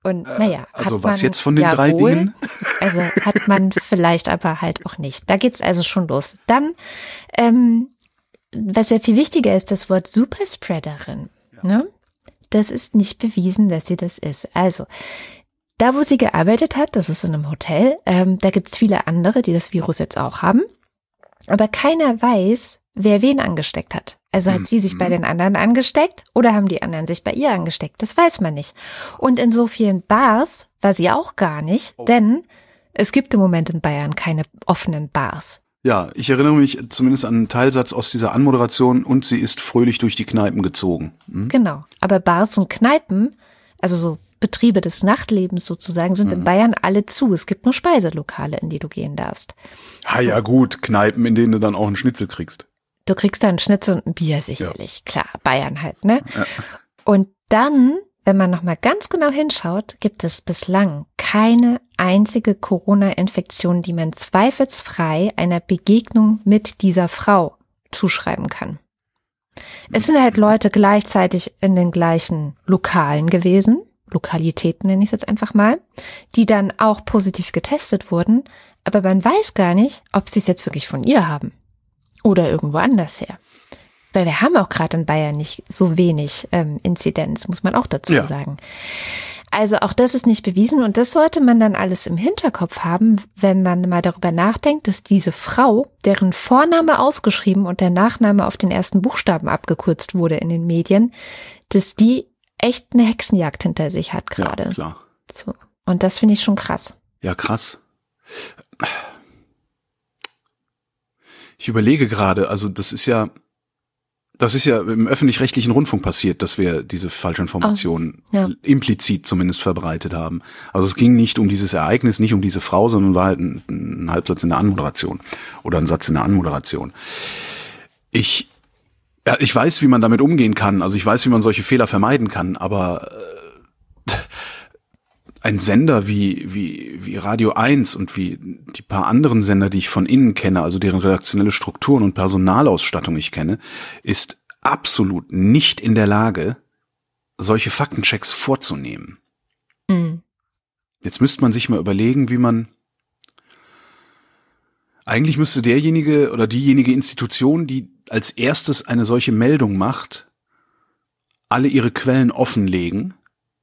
Und naja, also was jetzt von den drei Dingen? Also hat man vielleicht aber halt auch nicht. Da geht's also schon los. Dann, was ja viel wichtiger ist, das Wort Superspreaderin. Ne? Das ist nicht bewiesen, dass sie das ist. Also, da wo sie gearbeitet hat, das ist in einem Hotel, da gibt's viele andere, die das Virus jetzt auch haben. Aber keiner weiß, wer wen angesteckt hat. Also hat sie sich bei den anderen angesteckt oder haben die anderen sich bei ihr angesteckt? Das weiß man nicht. Und in so vielen Bars war sie auch gar nicht, denn es gibt im Moment in Bayern keine offenen Bars. Ja, ich erinnere mich zumindest an einen Teilsatz aus dieser Anmoderation und sie ist fröhlich durch die Kneipen gezogen. Genau, aber Bars und Kneipen, also so Betriebe des Nachtlebens sozusagen, sind in Bayern alle zu. Es gibt nur Speiselokale, in die du gehen darfst. Ja gut, Kneipen, in denen du dann auch einen Schnitzel kriegst. Du kriegst da einen Schnitzel und ein Bier sicherlich. Ja. Klar, Bayern halt, ne? Ja. Und dann, wenn man nochmal ganz genau hinschaut, gibt es bislang keine einzige Corona-Infektion, die man zweifelsfrei einer Begegnung mit dieser Frau zuschreiben kann. Es sind halt Leute gleichzeitig in den gleichen Lokalen gewesen, Lokalitäten nenne ich es jetzt einfach mal, die dann auch positiv getestet wurden, aber man weiß gar nicht, ob sie es jetzt wirklich von ihr haben oder irgendwo anders her. Weil wir haben auch gerade in Bayern nicht so wenig Inzidenz, muss man auch dazu sagen. Also auch das ist nicht bewiesen und das sollte man dann alles im Hinterkopf haben, wenn man mal darüber nachdenkt, dass diese Frau, deren Vorname ausgeschrieben und der Nachname auf den ersten Buchstaben abgekürzt wurde in den Medien, dass die echt eine Hexenjagd hinter sich hat gerade. Ja, klar. So. Und das finde ich schon krass. Ja, krass. Ich überlege gerade, also das ist ja im öffentlich-rechtlichen Rundfunk passiert, dass wir diese Falschinformationen implizit zumindest verbreitet haben. Also es ging nicht um dieses Ereignis, nicht um diese Frau, sondern war halt ein Halbsatz in der Anmoderation oder ein Satz in der Anmoderation. Ich weiß, wie man damit umgehen kann. Also ich weiß, wie man solche Fehler vermeiden kann. Aber ein Sender wie Radio 1 und wie die paar anderen Sender, die ich von innen kenne, also deren redaktionelle Strukturen und Personalausstattung ich kenne, ist absolut nicht in der Lage, solche Faktenchecks vorzunehmen. Mhm. Jetzt müsste man sich mal überlegen, wie man eigentlich müsste derjenige oder diejenige Institution, die als erstes eine solche Meldung macht, alle ihre Quellen offenlegen,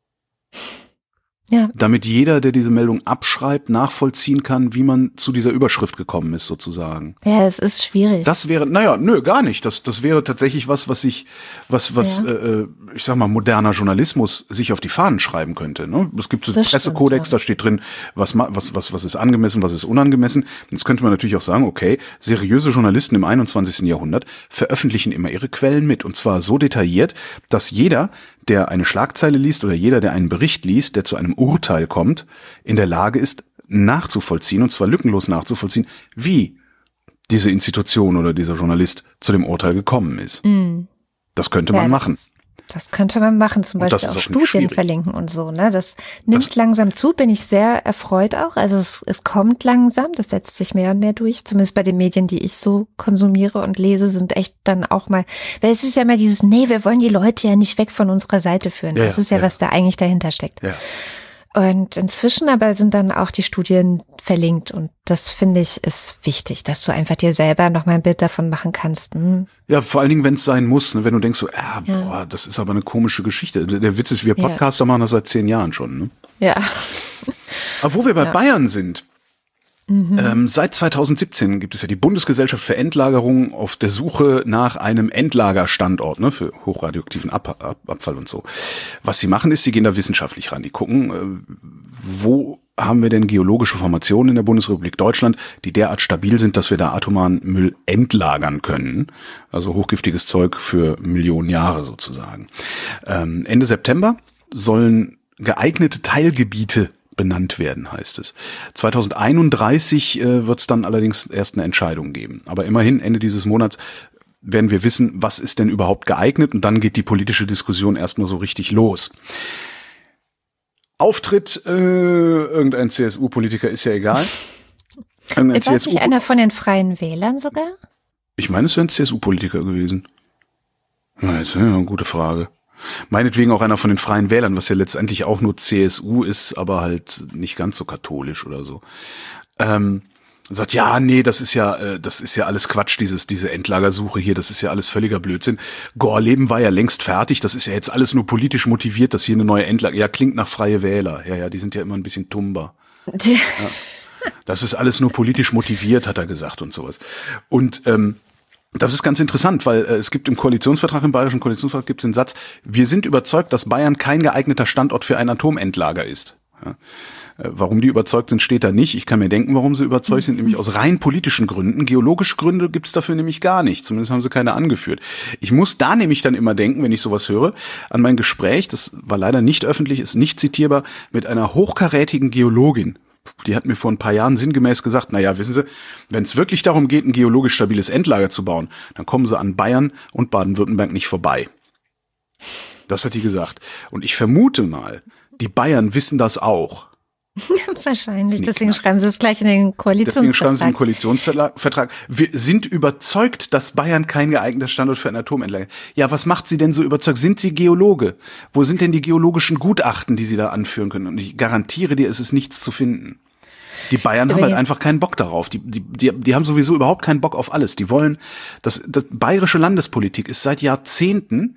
damit jeder, der diese Meldung abschreibt, nachvollziehen kann, wie man zu dieser Überschrift gekommen ist, sozusagen. Ja, es ist schwierig. Das wäre, gar nicht. Das wäre tatsächlich was ich sag mal, moderner Journalismus sich auf die Fahnen schreiben könnte. Ne? Es gibt so einen Pressekodex, da steht drin, was ist angemessen, was ist unangemessen. Jetzt könnte man natürlich auch sagen, okay, seriöse Journalisten im 21. Jahrhundert veröffentlichen immer ihre Quellen mit. Und zwar so detailliert, dass jeder, der eine Schlagzeile liest oder jeder, der einen Bericht liest, der zu einem Urteil kommt, in der Lage ist, nachzuvollziehen, und zwar lückenlos nachzuvollziehen, wie diese Institution oder dieser Journalist zu dem Urteil gekommen ist. Mhm. Das könnte man machen. Das könnte man machen, zum Beispiel auch Studien verlinken und so. Ne? Das nimmt langsam zu, bin ich sehr erfreut auch. Also es kommt langsam, das setzt sich mehr und mehr durch. Zumindest bei den Medien, die ich so konsumiere und lese, sind echt dann auch mal, weil es ist ja immer dieses, wir wollen die Leute ja nicht weg von unserer Seite führen. Das ist ja, was da eigentlich dahinter steckt. Ja. Und inzwischen aber sind dann auch die Studien verlinkt und das finde ich ist wichtig, dass du einfach dir selber noch mal ein Bild davon machen kannst. Ja, vor allen Dingen, wenn es sein muss, ne? Wenn du denkst so, das ist aber eine komische Geschichte. Der Witz ist, wir Podcaster machen das seit 10 Jahren schon. Ne? Ja. Aber wo wir bei Bayern sind, seit 2017 gibt es ja die Bundesgesellschaft für Endlagerung auf der Suche nach einem Endlagerstandort, ne, für hochradioaktiven Abfall und so. Was sie machen ist, sie gehen da wissenschaftlich ran. Die gucken, wo haben wir denn geologische Formationen in der Bundesrepublik Deutschland, die derart stabil sind, dass wir da atomaren Müll entlagern können. Also hochgiftiges Zeug für Millionen Jahre sozusagen. Ende September sollen geeignete Teilgebiete benannt werden, heißt es. 2031 wird es dann allerdings erst eine Entscheidung geben. Aber immerhin, Ende dieses Monats werden wir wissen, was ist denn überhaupt geeignet, und dann geht die politische Diskussion erstmal so richtig los. Auftritt irgendein CSU-Politiker, ist ja egal. War nicht einer von den Freien Wählern sogar? Ich meine, es wäre ein CSU-Politiker gewesen. Na, jetzt eine gute Frage. Meinetwegen auch einer von den Freien Wählern, was ja letztendlich auch nur CSU ist, aber halt nicht ganz so katholisch oder so. Sagt, ja, nee, das ist ja alles Quatsch, diese Endlagersuche hier, das ist ja alles völliger Blödsinn. Gorleben war ja längst fertig, das ist ja jetzt alles nur politisch motiviert, dass hier eine neue ja, klingt nach Freie Wähler. Ja, die sind ja immer ein bisschen tumber. Ja. Das ist alles nur politisch motiviert, hat er gesagt und sowas. Und das ist ganz interessant, weil es gibt im Koalitionsvertrag, im Bayerischen Koalitionsvertrag gibt es den Satz, wir sind überzeugt, dass Bayern kein geeigneter Standort für ein Atomendlager ist. Ja. Warum die überzeugt sind, steht da nicht. Ich kann mir denken, warum sie überzeugt sind, nämlich aus rein politischen Gründen. Geologische Gründe gibt's dafür nämlich gar nicht. Zumindest haben sie keine angeführt. Ich muss da nämlich dann immer denken, wenn ich sowas höre, an mein Gespräch, das war leider nicht öffentlich, ist nicht zitierbar, mit einer hochkarätigen Geologin. Die hat mir vor ein paar Jahren sinngemäß gesagt, naja, wissen Sie, wenn es wirklich darum geht, ein geologisch stabiles Endlager zu bauen, dann kommen Sie an Bayern und Baden-Württemberg nicht vorbei. Das hat die gesagt. Und ich vermute mal, die Bayern wissen das auch. Wahrscheinlich, deswegen schreiben sie es gleich in den Koalitionsvertrag. Deswegen schreiben sie in den Koalitionsvertrag. Wir sind überzeugt, dass Bayern kein geeigneter Standort für ein Atomendlager ist. Ja, was macht sie denn so überzeugt? Sind Sie Geologe? Wo sind denn die geologischen Gutachten, die Sie da anführen können? Und ich garantiere dir, es ist nichts zu finden. Die Bayern haben halt einfach keinen Bock darauf. Die haben sowieso überhaupt keinen Bock auf alles. Die wollen, das bayerische Landespolitik ist seit Jahrzehnten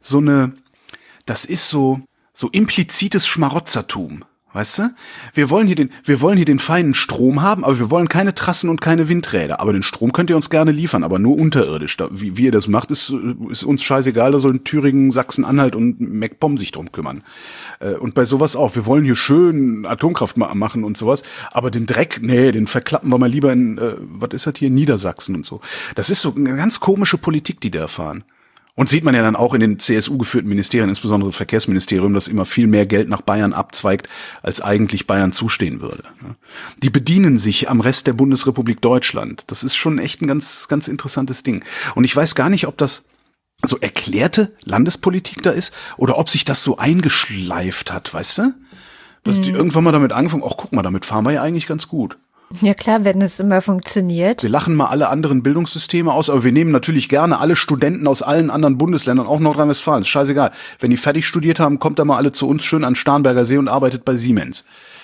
das ist so implizites Schmarotzertum. Weißt du? Wir wollen hier den feinen Strom haben, aber wir wollen keine Trassen und keine Windräder. Aber den Strom könnt ihr uns gerne liefern, aber nur unterirdisch. Wie ihr das macht, ist uns scheißegal. Da sollen Thüringen, Sachsen-Anhalt und MacPom sich drum kümmern. Und bei sowas auch. Wir wollen hier schön Atomkraft machen und sowas. Aber den Dreck, den verklappen wir mal lieber in, was ist das hier, Niedersachsen und so. Das ist so eine ganz komische Politik, die da fahren. Und sieht man ja dann auch in den CSU-geführten Ministerien, insbesondere Verkehrsministerium, dass immer viel mehr Geld nach Bayern abzweigt, als eigentlich Bayern zustehen würde. Die bedienen sich am Rest der Bundesrepublik Deutschland. Das ist schon echt ein ganz, ganz interessantes Ding. Und ich weiß gar nicht, ob das so erklärte Landespolitik da ist oder ob sich das so eingeschleift hat, weißt du? Dass die irgendwann mal damit angefangen, guck mal, damit fahren wir ja eigentlich ganz gut. Ja klar, wenn es immer funktioniert. Wir lachen mal alle anderen Bildungssysteme aus, aber wir nehmen natürlich gerne alle Studenten aus allen anderen Bundesländern, auch Nordrhein-Westfalen. Ist scheißegal. Wenn die fertig studiert haben, kommt da mal alle zu uns schön an Starnberger See und arbeitet bei Siemens.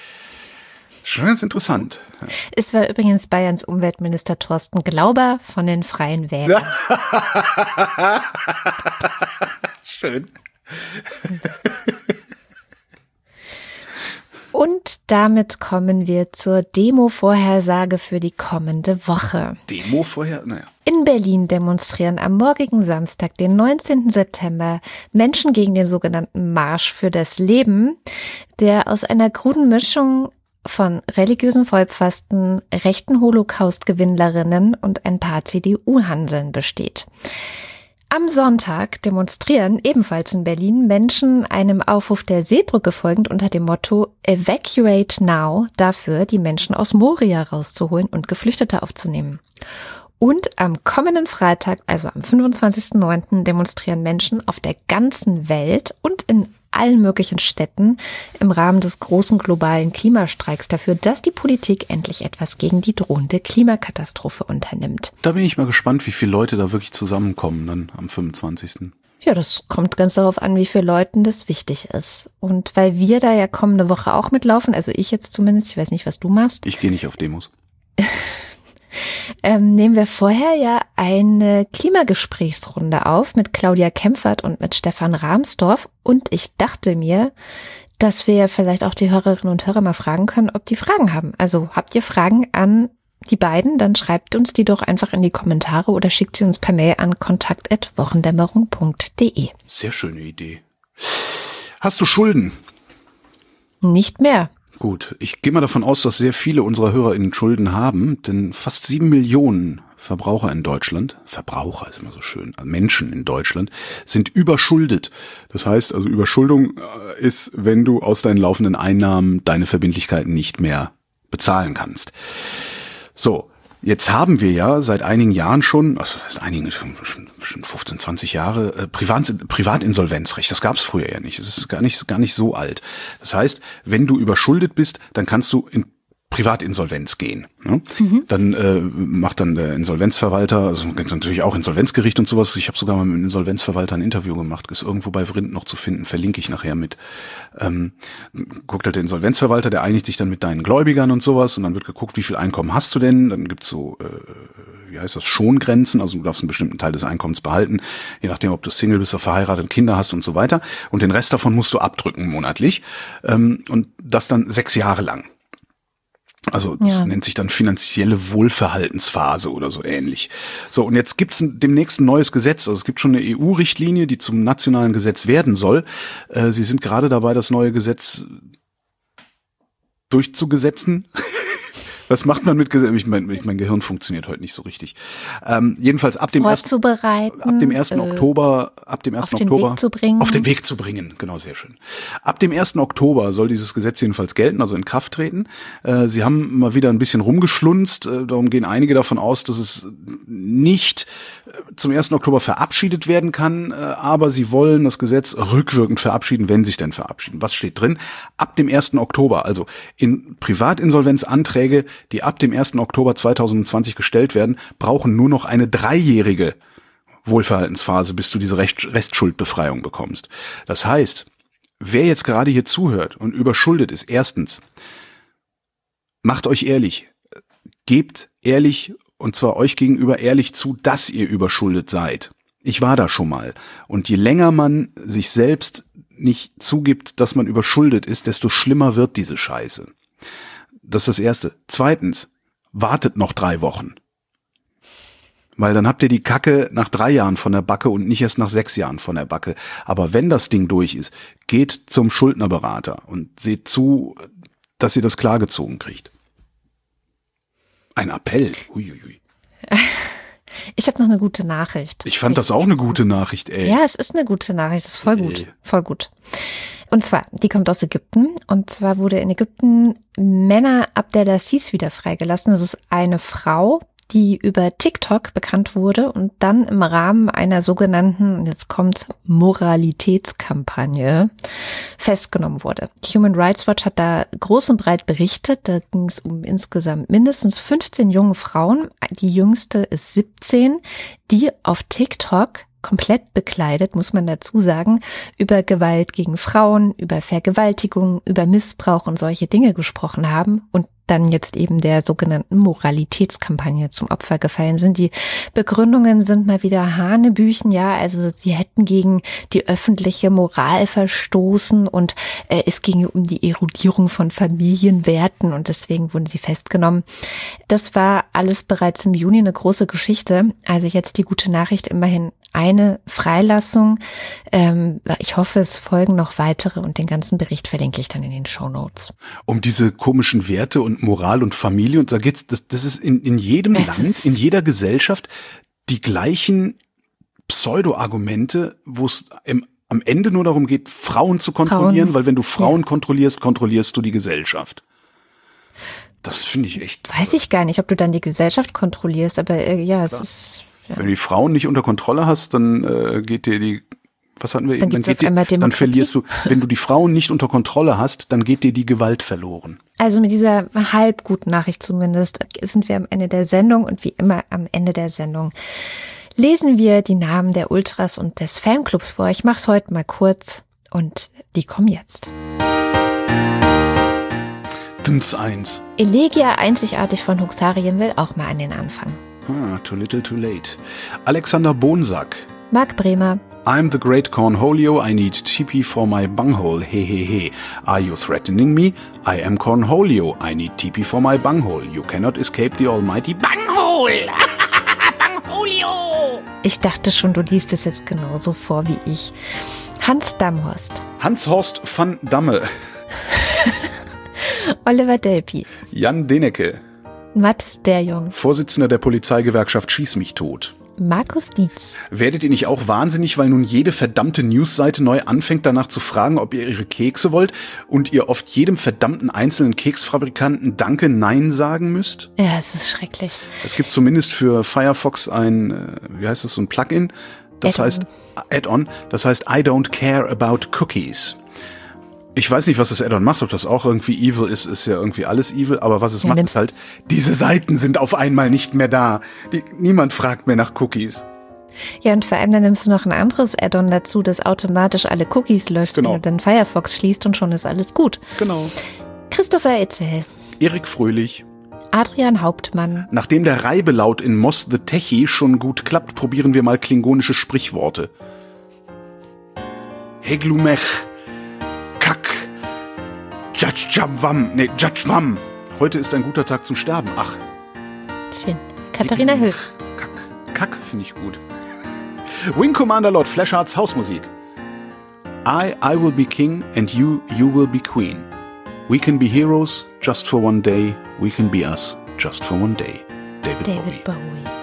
Schon ganz interessant. Ja. Es war übrigens Bayerns Umweltminister Thorsten Glauber von den Freien Wählern. Schön. Und damit kommen wir zur Demo-Vorhersage für die kommende Woche. Naja. In Berlin demonstrieren am morgigen Samstag, den 19. September, Menschen gegen den sogenannten Marsch für das Leben, der aus einer kruden Mischung von religiösen Vollpfosten, rechten Holocaust-Gewinnlerinnen und ein paar CDU-Hanseln besteht. Am Sonntag demonstrieren ebenfalls in Berlin Menschen einem Aufruf der Seebrücke folgend unter dem Motto Evacuate Now dafür, die Menschen aus Moria rauszuholen und Geflüchtete aufzunehmen. Und am kommenden Freitag, also am 25.09., demonstrieren Menschen auf der ganzen Welt und in allen möglichen Städten im Rahmen des großen globalen Klimastreiks dafür, dass die Politik endlich etwas gegen die drohende Klimakatastrophe unternimmt. Da bin ich mal gespannt, wie viele Leute da wirklich zusammenkommen dann am 25. Ja, das kommt ganz darauf an, wie vielen Leuten das wichtig ist. Und weil wir da ja kommende Woche auch mitlaufen, also ich jetzt zumindest, ich weiß nicht, was du machst. Ich gehe nicht auf Demos. Nehmen wir vorher ja eine Klimagesprächsrunde auf mit Claudia Kempfert und mit Stefan Rahmsdorf. Und ich dachte mir, dass wir vielleicht auch die Hörerinnen und Hörer mal fragen können, ob die Fragen haben. Also habt ihr Fragen an die beiden, dann schreibt uns die doch einfach in die Kommentare oder schickt sie uns per Mail an kontakt@wochendämmerung.de. Sehr schöne Idee. Hast du Schulden? Nicht mehr. Gut, ich gehe mal davon aus, dass sehr viele unserer HörerInnen Schulden haben, denn fast 7 Millionen Verbraucher in Deutschland, Verbraucher ist immer so schön, also Menschen in Deutschland, sind überschuldet. Das heißt, also Überschuldung ist, wenn du aus deinen laufenden Einnahmen deine Verbindlichkeiten nicht mehr bezahlen kannst. So, jetzt haben wir ja seit einigen Jahren schon, also das heißt schon 15, 20 Jahre, Privatinsolvenzrecht. Das gab es früher ja nicht. Es ist gar nicht so alt. Das heißt, wenn du überschuldet bist, dann kannst du in Privatinsolvenz gehen. Ne? Dann macht dann der Insolvenzverwalter, also gibt natürlich auch Insolvenzgericht und sowas. Ich habe sogar mal mit einem Insolvenzverwalter ein Interview gemacht, ist irgendwo bei Vrindt noch zu finden, verlinke ich nachher mit. Guckt halt der Insolvenzverwalter, der einigt sich dann mit deinen Gläubigern und sowas und dann wird geguckt, wie viel Einkommen hast du denn? Dann gibt's so wie heißt das, Schongrenzen, also du darfst einen bestimmten Teil des Einkommens behalten, je nachdem, ob du Single bist, verheiratet, Kinder hast und so weiter. Und den Rest davon musst du abdrücken monatlich. Und das dann 6 Jahre lang. Also das nennt sich dann finanzielle Wohlverhaltensphase oder so ähnlich. So, und jetzt gibt's demnächst ein neues Gesetz. Also es gibt schon eine EU-Richtlinie, die zum nationalen Gesetz werden soll. Sie sind gerade dabei, das neue Gesetz durchzugesetzen. Was macht man mit Gesetz? Mein Gehirn funktioniert heute nicht so richtig. Jedenfalls ab dem 1. Oktober auf den Weg zu bringen. Genau, sehr schön. Ab dem 1. Oktober soll dieses Gesetz jedenfalls gelten, also in Kraft treten. Sie haben mal wieder ein bisschen rumgeschlunzt. Darum gehen einige davon aus, dass es nicht zum 1. Oktober verabschiedet werden kann, aber sie wollen das Gesetz rückwirkend verabschieden, wenn sie es denn verabschieden. Was steht drin? Ab dem 1. Oktober, also in Privatinsolvenzanträge, die ab dem 1. Oktober 2020 gestellt werden, brauchen nur noch eine 3-jährige Wohlverhaltensphase, bis du diese Restschuldbefreiung bekommst. Das heißt, wer jetzt gerade hier zuhört und überschuldet ist, erstens, macht euch ehrlich, gebt ehrlich und zwar euch gegenüber ehrlich zu, dass ihr überschuldet seid. Ich war da schon mal. Und je länger man sich selbst nicht zugibt, dass man überschuldet ist, desto schlimmer wird diese Scheiße. Das ist das Erste. Zweitens, wartet noch 3 Wochen. Weil dann habt ihr die Kacke nach 3 Jahren von der Backe und nicht erst nach 6 Jahren von der Backe. Aber wenn das Ding durch ist, geht zum Schuldnerberater und seht zu, dass ihr das klargezogen kriegt. Ein Appell. Uiuiui. Ich habe noch eine gute Nachricht. Ich fand das auch eine gute Nachricht, ey. Ja, es ist eine gute Nachricht. Das ist voll gut. Voll gut. Und zwar, die kommt aus Ägypten. Und zwar wurde in Ägypten Mena Abdelaziz wieder freigelassen. Das ist eine Frau, die über TikTok bekannt wurde und dann im Rahmen einer sogenannten, und jetzt kommt, Moralitätskampagne festgenommen wurde. Human Rights Watch hat da groß und breit berichtet. Da ging es um insgesamt mindestens 15 junge Frauen. Die jüngste ist 17, die auf TikTok komplett bekleidet, muss man dazu sagen, über Gewalt gegen Frauen, über Vergewaltigung, über Missbrauch und solche Dinge gesprochen haben und dann jetzt eben der sogenannten Moralitätskampagne zum Opfer gefallen sind. Die Begründungen sind mal wieder Hanebüchen, ja, also sie hätten gegen die öffentliche Moral verstoßen und es ginge um die Erodierung von Familienwerten und deswegen wurden sie festgenommen. Das war alles bereits im Juni eine große Geschichte, also jetzt die gute Nachricht, immerhin eine Freilassung. Ich hoffe, es folgen noch weitere und den ganzen Bericht verlinke ich dann in den Shownotes. Um diese komischen Werte und Moral und Familie, und da geht's, das ist in jedem Land, in jeder Gesellschaft die gleichen Pseudo-Argumente, wo es am Ende nur darum geht, Frauen zu kontrollieren, weil wenn du Frauen kontrollierst, kontrollierst du die Gesellschaft. Das finde ich echt. Weiß ich gar nicht, ob du dann die Gesellschaft kontrollierst, aber es ist. Ja. Wenn du die Frauen nicht unter Kontrolle hast, dann geht dir die, was hatten wir eben? Dann verlierst du, wenn du die Frauen nicht unter Kontrolle hast, dann geht dir die Gewalt verloren. Also mit dieser halb guten Nachricht zumindest sind wir am Ende der Sendung und wie immer am Ende der Sendung lesen wir die Namen der Ultras und des Fanclubs vor. Ich mache es heute mal kurz und die kommen jetzt. Dins 1. Elegia einzigartig von Huxarien will auch mal an den Anfang. Too little too late. Alexander Bonsack. Marc Bremer. I'm the great Cornholio, I need TP for my bunghole, hehehe. Are you threatening me? I am Cornholio, I need TP for my bunghole. You cannot escape the almighty bunghole. Bungholio! Ich dachte schon, du liest es jetzt genauso vor wie ich. Hans Damhorst. Hans-Horst van Damme. Oliver Delpi. Jan Denecke. Mathis Derjong. Vorsitzender der Polizeigewerkschaft Schieß mich tot. Markus Dietz. Werdet ihr nicht auch wahnsinnig, weil nun jede verdammte Newsseite neu anfängt, danach zu fragen, ob ihr ihre Kekse wollt und ihr oft jedem verdammten einzelnen Keksfabrikanten Danke, Nein sagen müsst? Ja, es ist schrecklich. Es gibt zumindest für Firefox ein, wie heißt das, so ein Plugin, das heißt Add-on, das heißt I don't care about cookies. Ich weiß nicht, was das Add-on macht, ob das auch irgendwie evil ist ja irgendwie alles evil, aber was es macht, ist halt, diese Seiten sind auf einmal nicht mehr da. Niemand fragt mehr nach Cookies. Ja, und vor allem dann nimmst du noch ein anderes Add-on dazu, das automatisch alle Cookies löscht, Genau. wenn du dann Firefox schließt und schon ist alles gut. Genau. Christopher Itzel, Erik Fröhlich. Adrian Hauptmann, Nachdem der Reibelaut in Mos the Techie schon gut klappt, probieren wir mal klingonische Sprichworte. Heglumech, Kak, Jatschwam. Heute ist ein guter Tag zum Sterben. Ach. schön. Katharina Höck, Kack finde ich gut. Wing Commander Lord Fleshards Hausmusik. I will be king and you will be queen. We can be heroes just for one day. We can be us just for one day. David Bowie.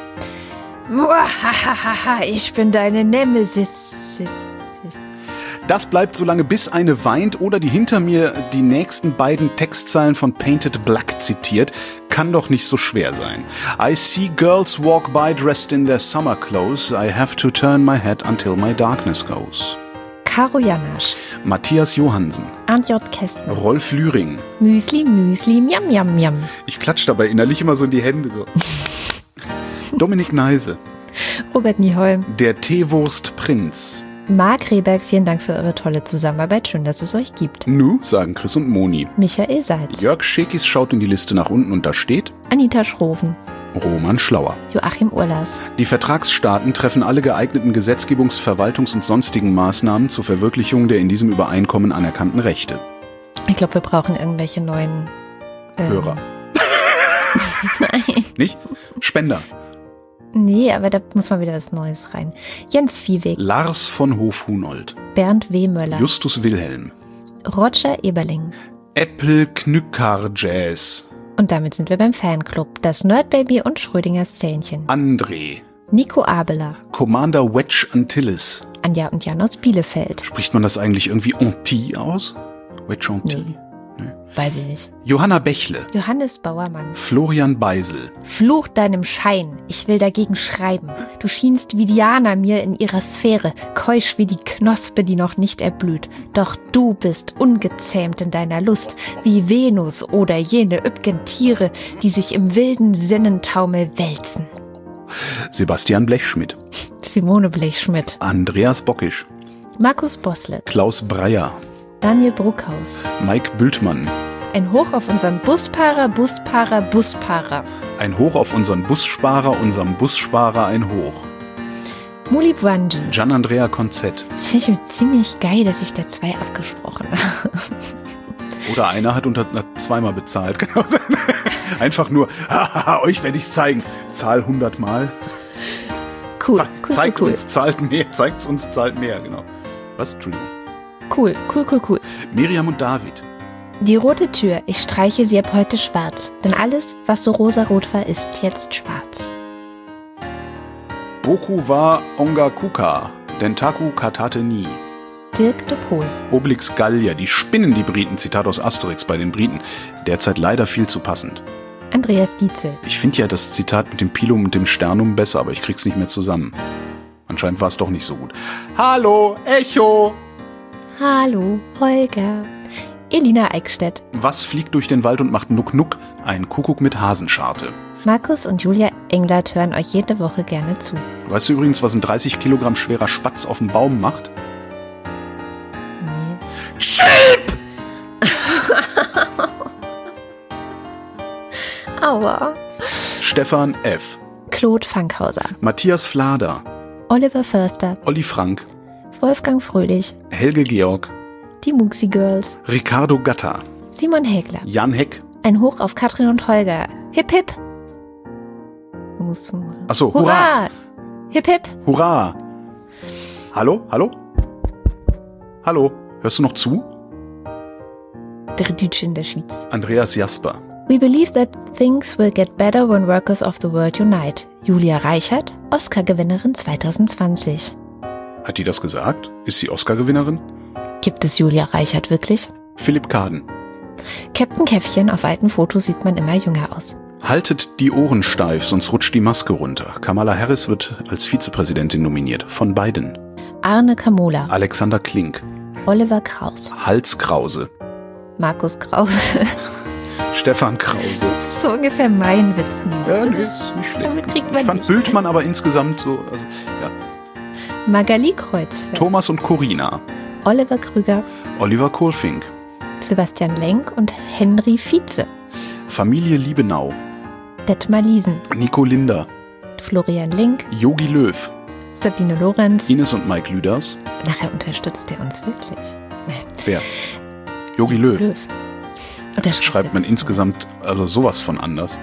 Muahahaha, ich bin deine Nemesis. Das bleibt so lange, bis eine weint oder die hinter mir die nächsten beiden Textzeilen von Painted Black zitiert. Kann doch nicht so schwer sein. I see girls walk by dressed in their summer clothes. I have to turn my head until my darkness goes. Karo Janasch, Matthias Johansen. Arndt J. Kästner, Rolf Lühring. Müsli, miam, miam, miam. Ich klatsche dabei innerlich immer so in die Hände. So. Dominik Neise. Robert Nieholm, Der Teewurst-Prinz. Marc Rehberg, vielen Dank für eure tolle Zusammenarbeit. Schön, dass es euch gibt. Nu, sagen Chris und Moni. Michael Seitz, Jörg Schekis schaut in die Liste nach unten und da steht Anita Schroven, Roman Schlauer. Joachim Urlas, Die Vertragsstaaten treffen alle geeigneten Gesetzgebungs-, Verwaltungs- und sonstigen Maßnahmen zur Verwirklichung der in diesem Übereinkommen anerkannten Rechte. Ich glaube, wir brauchen irgendwelche neuen Hörer. Nein. Nicht? Spender. Nee, aber da muss mal wieder was Neues rein. Jens Viehweg, Lars von Hofhunold. Bernd W. Möller, Justus Wilhelm. Roger Eberling. Apple Knückar Jazz. Und damit sind wir beim Fanclub. Das Nerdbaby und Schrödingers Zähnchen. André. Nico Abeler, Commander Wedge Antilles. Anja und Jan aus Bielefeld. Spricht man das eigentlich irgendwie Antilles aus? Wedge Antilles? Nee. Weiß ich nicht. Johanna Bächle. Johannes Bauermann. Florian Beisel. Fluch deinem Schein, ich will dagegen schreiben. Du schienst wie Diana mir in ihrer Sphäre, keusch wie die Knospe, die noch nicht erblüht. Doch du bist ungezähmt in deiner Lust, wie Venus oder jene üppgen Tiere, die sich im wilden Sinnentaumel wälzen. Sebastian Blechschmidt. Simone Blechschmidt. Andreas Bockisch. Markus Boslett. Klaus Breyer. Daniel Bruckhaus. Mike Bültmann. Ein Hoch auf unseren Buspaarer. Ein Hoch auf unseren Bussparer, unserem Bussparer ein Hoch. Muli Bwanji. Gian-Andrea Konzett. Das finde ich mir ziemlich geil, dass ich da 2 abgesprochen habe. Oder einer hat zweimal bezahlt. Genau. Einfach nur, euch werde ich es zeigen. Zahl 100 Mal. Cool, Zeigt cool. uns, zahlt mehr. Zeigt's uns, zahlt mehr. Genau. Was? Entschuldigung. Cool. Miriam und David. Die rote Tür, ich streiche sie ab heute schwarz. Denn alles, was so rosarot war, ist jetzt schwarz. Boku wa Ongakuka. Dentaku katate ni. Dirk de Pohl. Obelix Gallia. Die spinnen die Briten. Zitat aus Asterix bei den Briten. Derzeit leider viel zu passend. Andreas Dietzel. Ich finde ja das Zitat mit dem Pilum und dem Sternum besser, aber ich krieg's nicht mehr zusammen. Anscheinend war es doch nicht so gut. Hallo, Echo! Hallo, Holger. Elina Eickstedt. Was fliegt durch den Wald und macht Nuck-Nuck? Ein Kuckuck mit Hasenscharte. Markus und Julia Englert hören euch jede Woche gerne zu. Weißt du übrigens, was ein 30 Kilogramm schwerer Spatz auf dem Baum macht? Nee. Chip! Aua. Stefan F. Claude Fankhauser. Matthias Flader. Oliver Förster. Olli Frank. Wolfgang Fröhlich. Helge Georg. Die Muxi Girls. Ricardo Gatter. Simon Hägler. Jan Heck. Ein Hoch auf Katrin und Holger. Hip hip. Du musst machen. Achso, hurra! Hip hip. Hurra! Hallo? Hallo? Hallo? Hörst du noch zu? Der Deutsche in der Schweiz. Andreas Jasper. We believe that things will get better when workers of the world unite. Julia Reichert, Oscar-Gewinnerin 2020. Hat die das gesagt? Ist sie Oscar-Gewinnerin? Gibt es Julia Reichert wirklich? Philipp Kaden. Captain Käffchen, auf alten Fotos sieht man immer jünger aus. Haltet die Ohren steif, sonst rutscht die Maske runter. Kamala Harris wird als Vizepräsidentin nominiert. Von Biden. Arne Kamola. Alexander Klink. Oliver Kraus. Hals Krause. Markus Krause. Stefan Krause. Das ist so ungefähr mein Witz. Ja, nee, ist nicht schlecht. Damit kriegt man Ich fand nicht. Bültmann aber insgesamt so, also, ja. Magali Kreuzfeld. Thomas und Corina. Oliver Krüger. Oliver Kohlfink. Sebastian Lenk und Henry Vize. Familie Liebenau. Detmar Liesen. Nico Linder. Florian Link. Yogi Löw. Sabine Lorenz. Ines und Mike Lüders. Nachher unterstützt er uns wirklich. Wer? Yogi Löw. Unterschreibt Schreibt man es insgesamt also sowas von anders.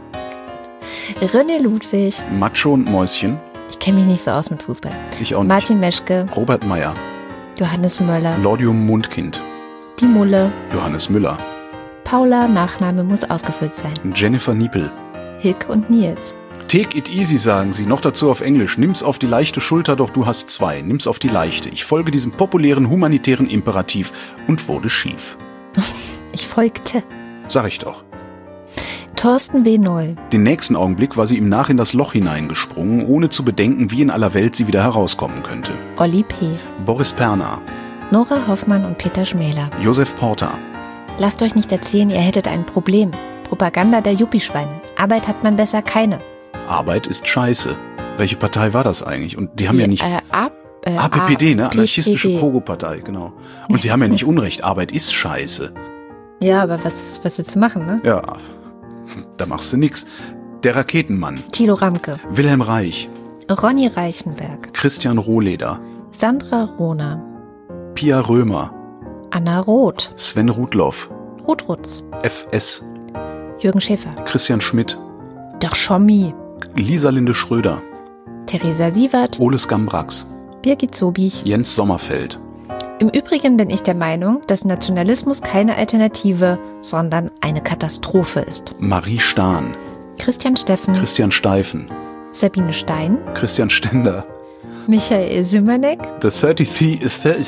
nicht. René Ludwig. Macho und Mäuschen. Ich kenne mich nicht so aus mit Fußball. Ich auch nicht. Martin Meschke. Robert Meyer. Johannes Möller. Lordium Mundkind. Die Mulle. Johannes Müller. Paula, Nachname muss ausgefüllt sein. Jennifer Niepel. Hilke und Nils. Take it easy, sagen sie, noch dazu auf Englisch. Nimm's auf die leichte Schulter, doch du hast zwei. Nimm's auf die leichte. Ich folge diesem populären humanitären Imperativ und wurde schief. Ich folgte. Sag ich doch. Thorsten W. Neu. Den nächsten Augenblick war sie ihm nach in das Loch hineingesprungen, ohne zu bedenken, wie in aller Welt sie wieder herauskommen könnte. Olli P. Boris Perner. Nora Hoffmann und Peter Schmäler. Josef Porter. Lasst euch nicht erzählen, ihr hättet ein Problem. Propaganda der Yuppie-Schweine. Arbeit hat man besser keine. Arbeit ist scheiße. Welche Partei war das eigentlich? Und die haben ja nicht... APPD, ne? Anarchistische Pogo-Partei, genau. Und sie haben ja nicht Unrecht. Arbeit ist scheiße. Ja, aber was willst du machen, ne? Ja, da machst du nix. Der Raketenmann. Thilo Ramke. Wilhelm Reich. Ronny Reichenberg. Christian Rohleder. Sandra Rohner. Pia Römer. Anna Roth. Sven Rudloff. Ruth Rutz. FS. Jürgen Schäfer. Christian Schmidt. Doch Schommi. Lisa Linde Schröder. Theresa Sievert. Ole Skambrax. Birgit Sobich. Jens Sommerfeld. Im Übrigen bin ich der Meinung, dass Nationalismus keine Alternative, sondern eine Katastrophe ist. Marie Stahn. Christian Steffen. Christian Steifen. Sabine Stein. Christian Stender. Michael Sümanek. The 33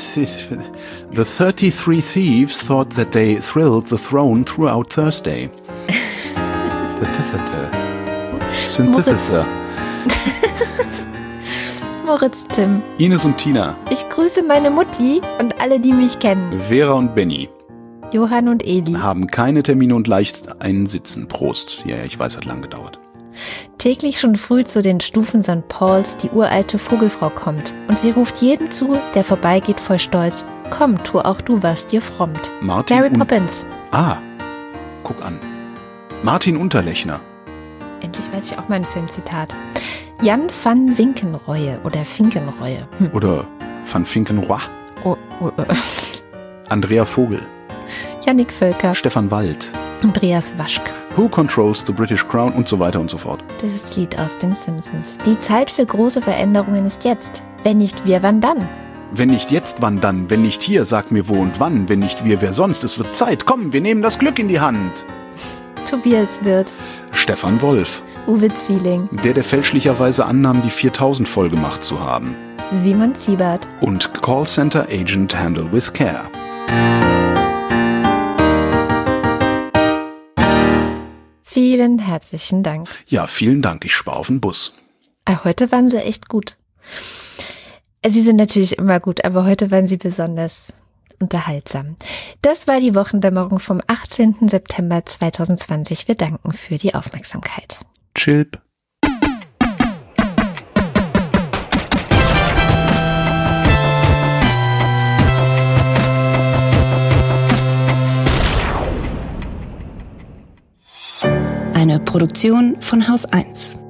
thieves thought that they thrilled the throne throughout Thursday. Synthesis. Moritz Timm. Ines und Tina. Ich grüße meine Mutti und alle, die mich kennen. Vera und Benny. Johann und Eli. Haben keine Termine und leicht einen Sitzen. Prost. Ja, ich weiß, hat lang gedauert. Täglich schon früh zu den Stufen St. Pauls die uralte Vogelfrau kommt. Und sie ruft jedem zu, der vorbeigeht voll Stolz. Komm, tu auch du, was dir frommt. Martin Mary Poppins. Guck an. Martin Unterlechner. Endlich weiß ich auch mein Filmzitat. Jan van Winkenreue oder Finkenreue. Oder van Finkenroy. Andrea Vogel. Jannik Völker. Stefan Wald. Andreas Waschk. Who Controls the British Crown und so weiter und so fort. Das Lied aus den Simpsons. Die Zeit für große Veränderungen ist jetzt. Wenn nicht wir, wann dann? Wenn nicht jetzt, wann dann? Wenn nicht hier, sag mir wo und wann. Wenn nicht wir, wer sonst? Es wird Zeit. Komm, wir nehmen das Glück in die Hand. Tobias Wirth. Stefan Wolf. Uwe Zieling. Der fälschlicherweise annahm, die 4000 voll gemacht zu haben. Simon Siebert. Und Callcenter Agent Handle with Care. Vielen herzlichen Dank. Ja, vielen Dank. Ich spare auf den Bus. Heute waren sie echt gut. Sie sind natürlich immer gut, aber heute waren sie besonders unterhaltsam. Das war die Wochendämmerung vom 18. September 2020. Wir danken für die Aufmerksamkeit. Chilp. Eine Produktion von Haus 1.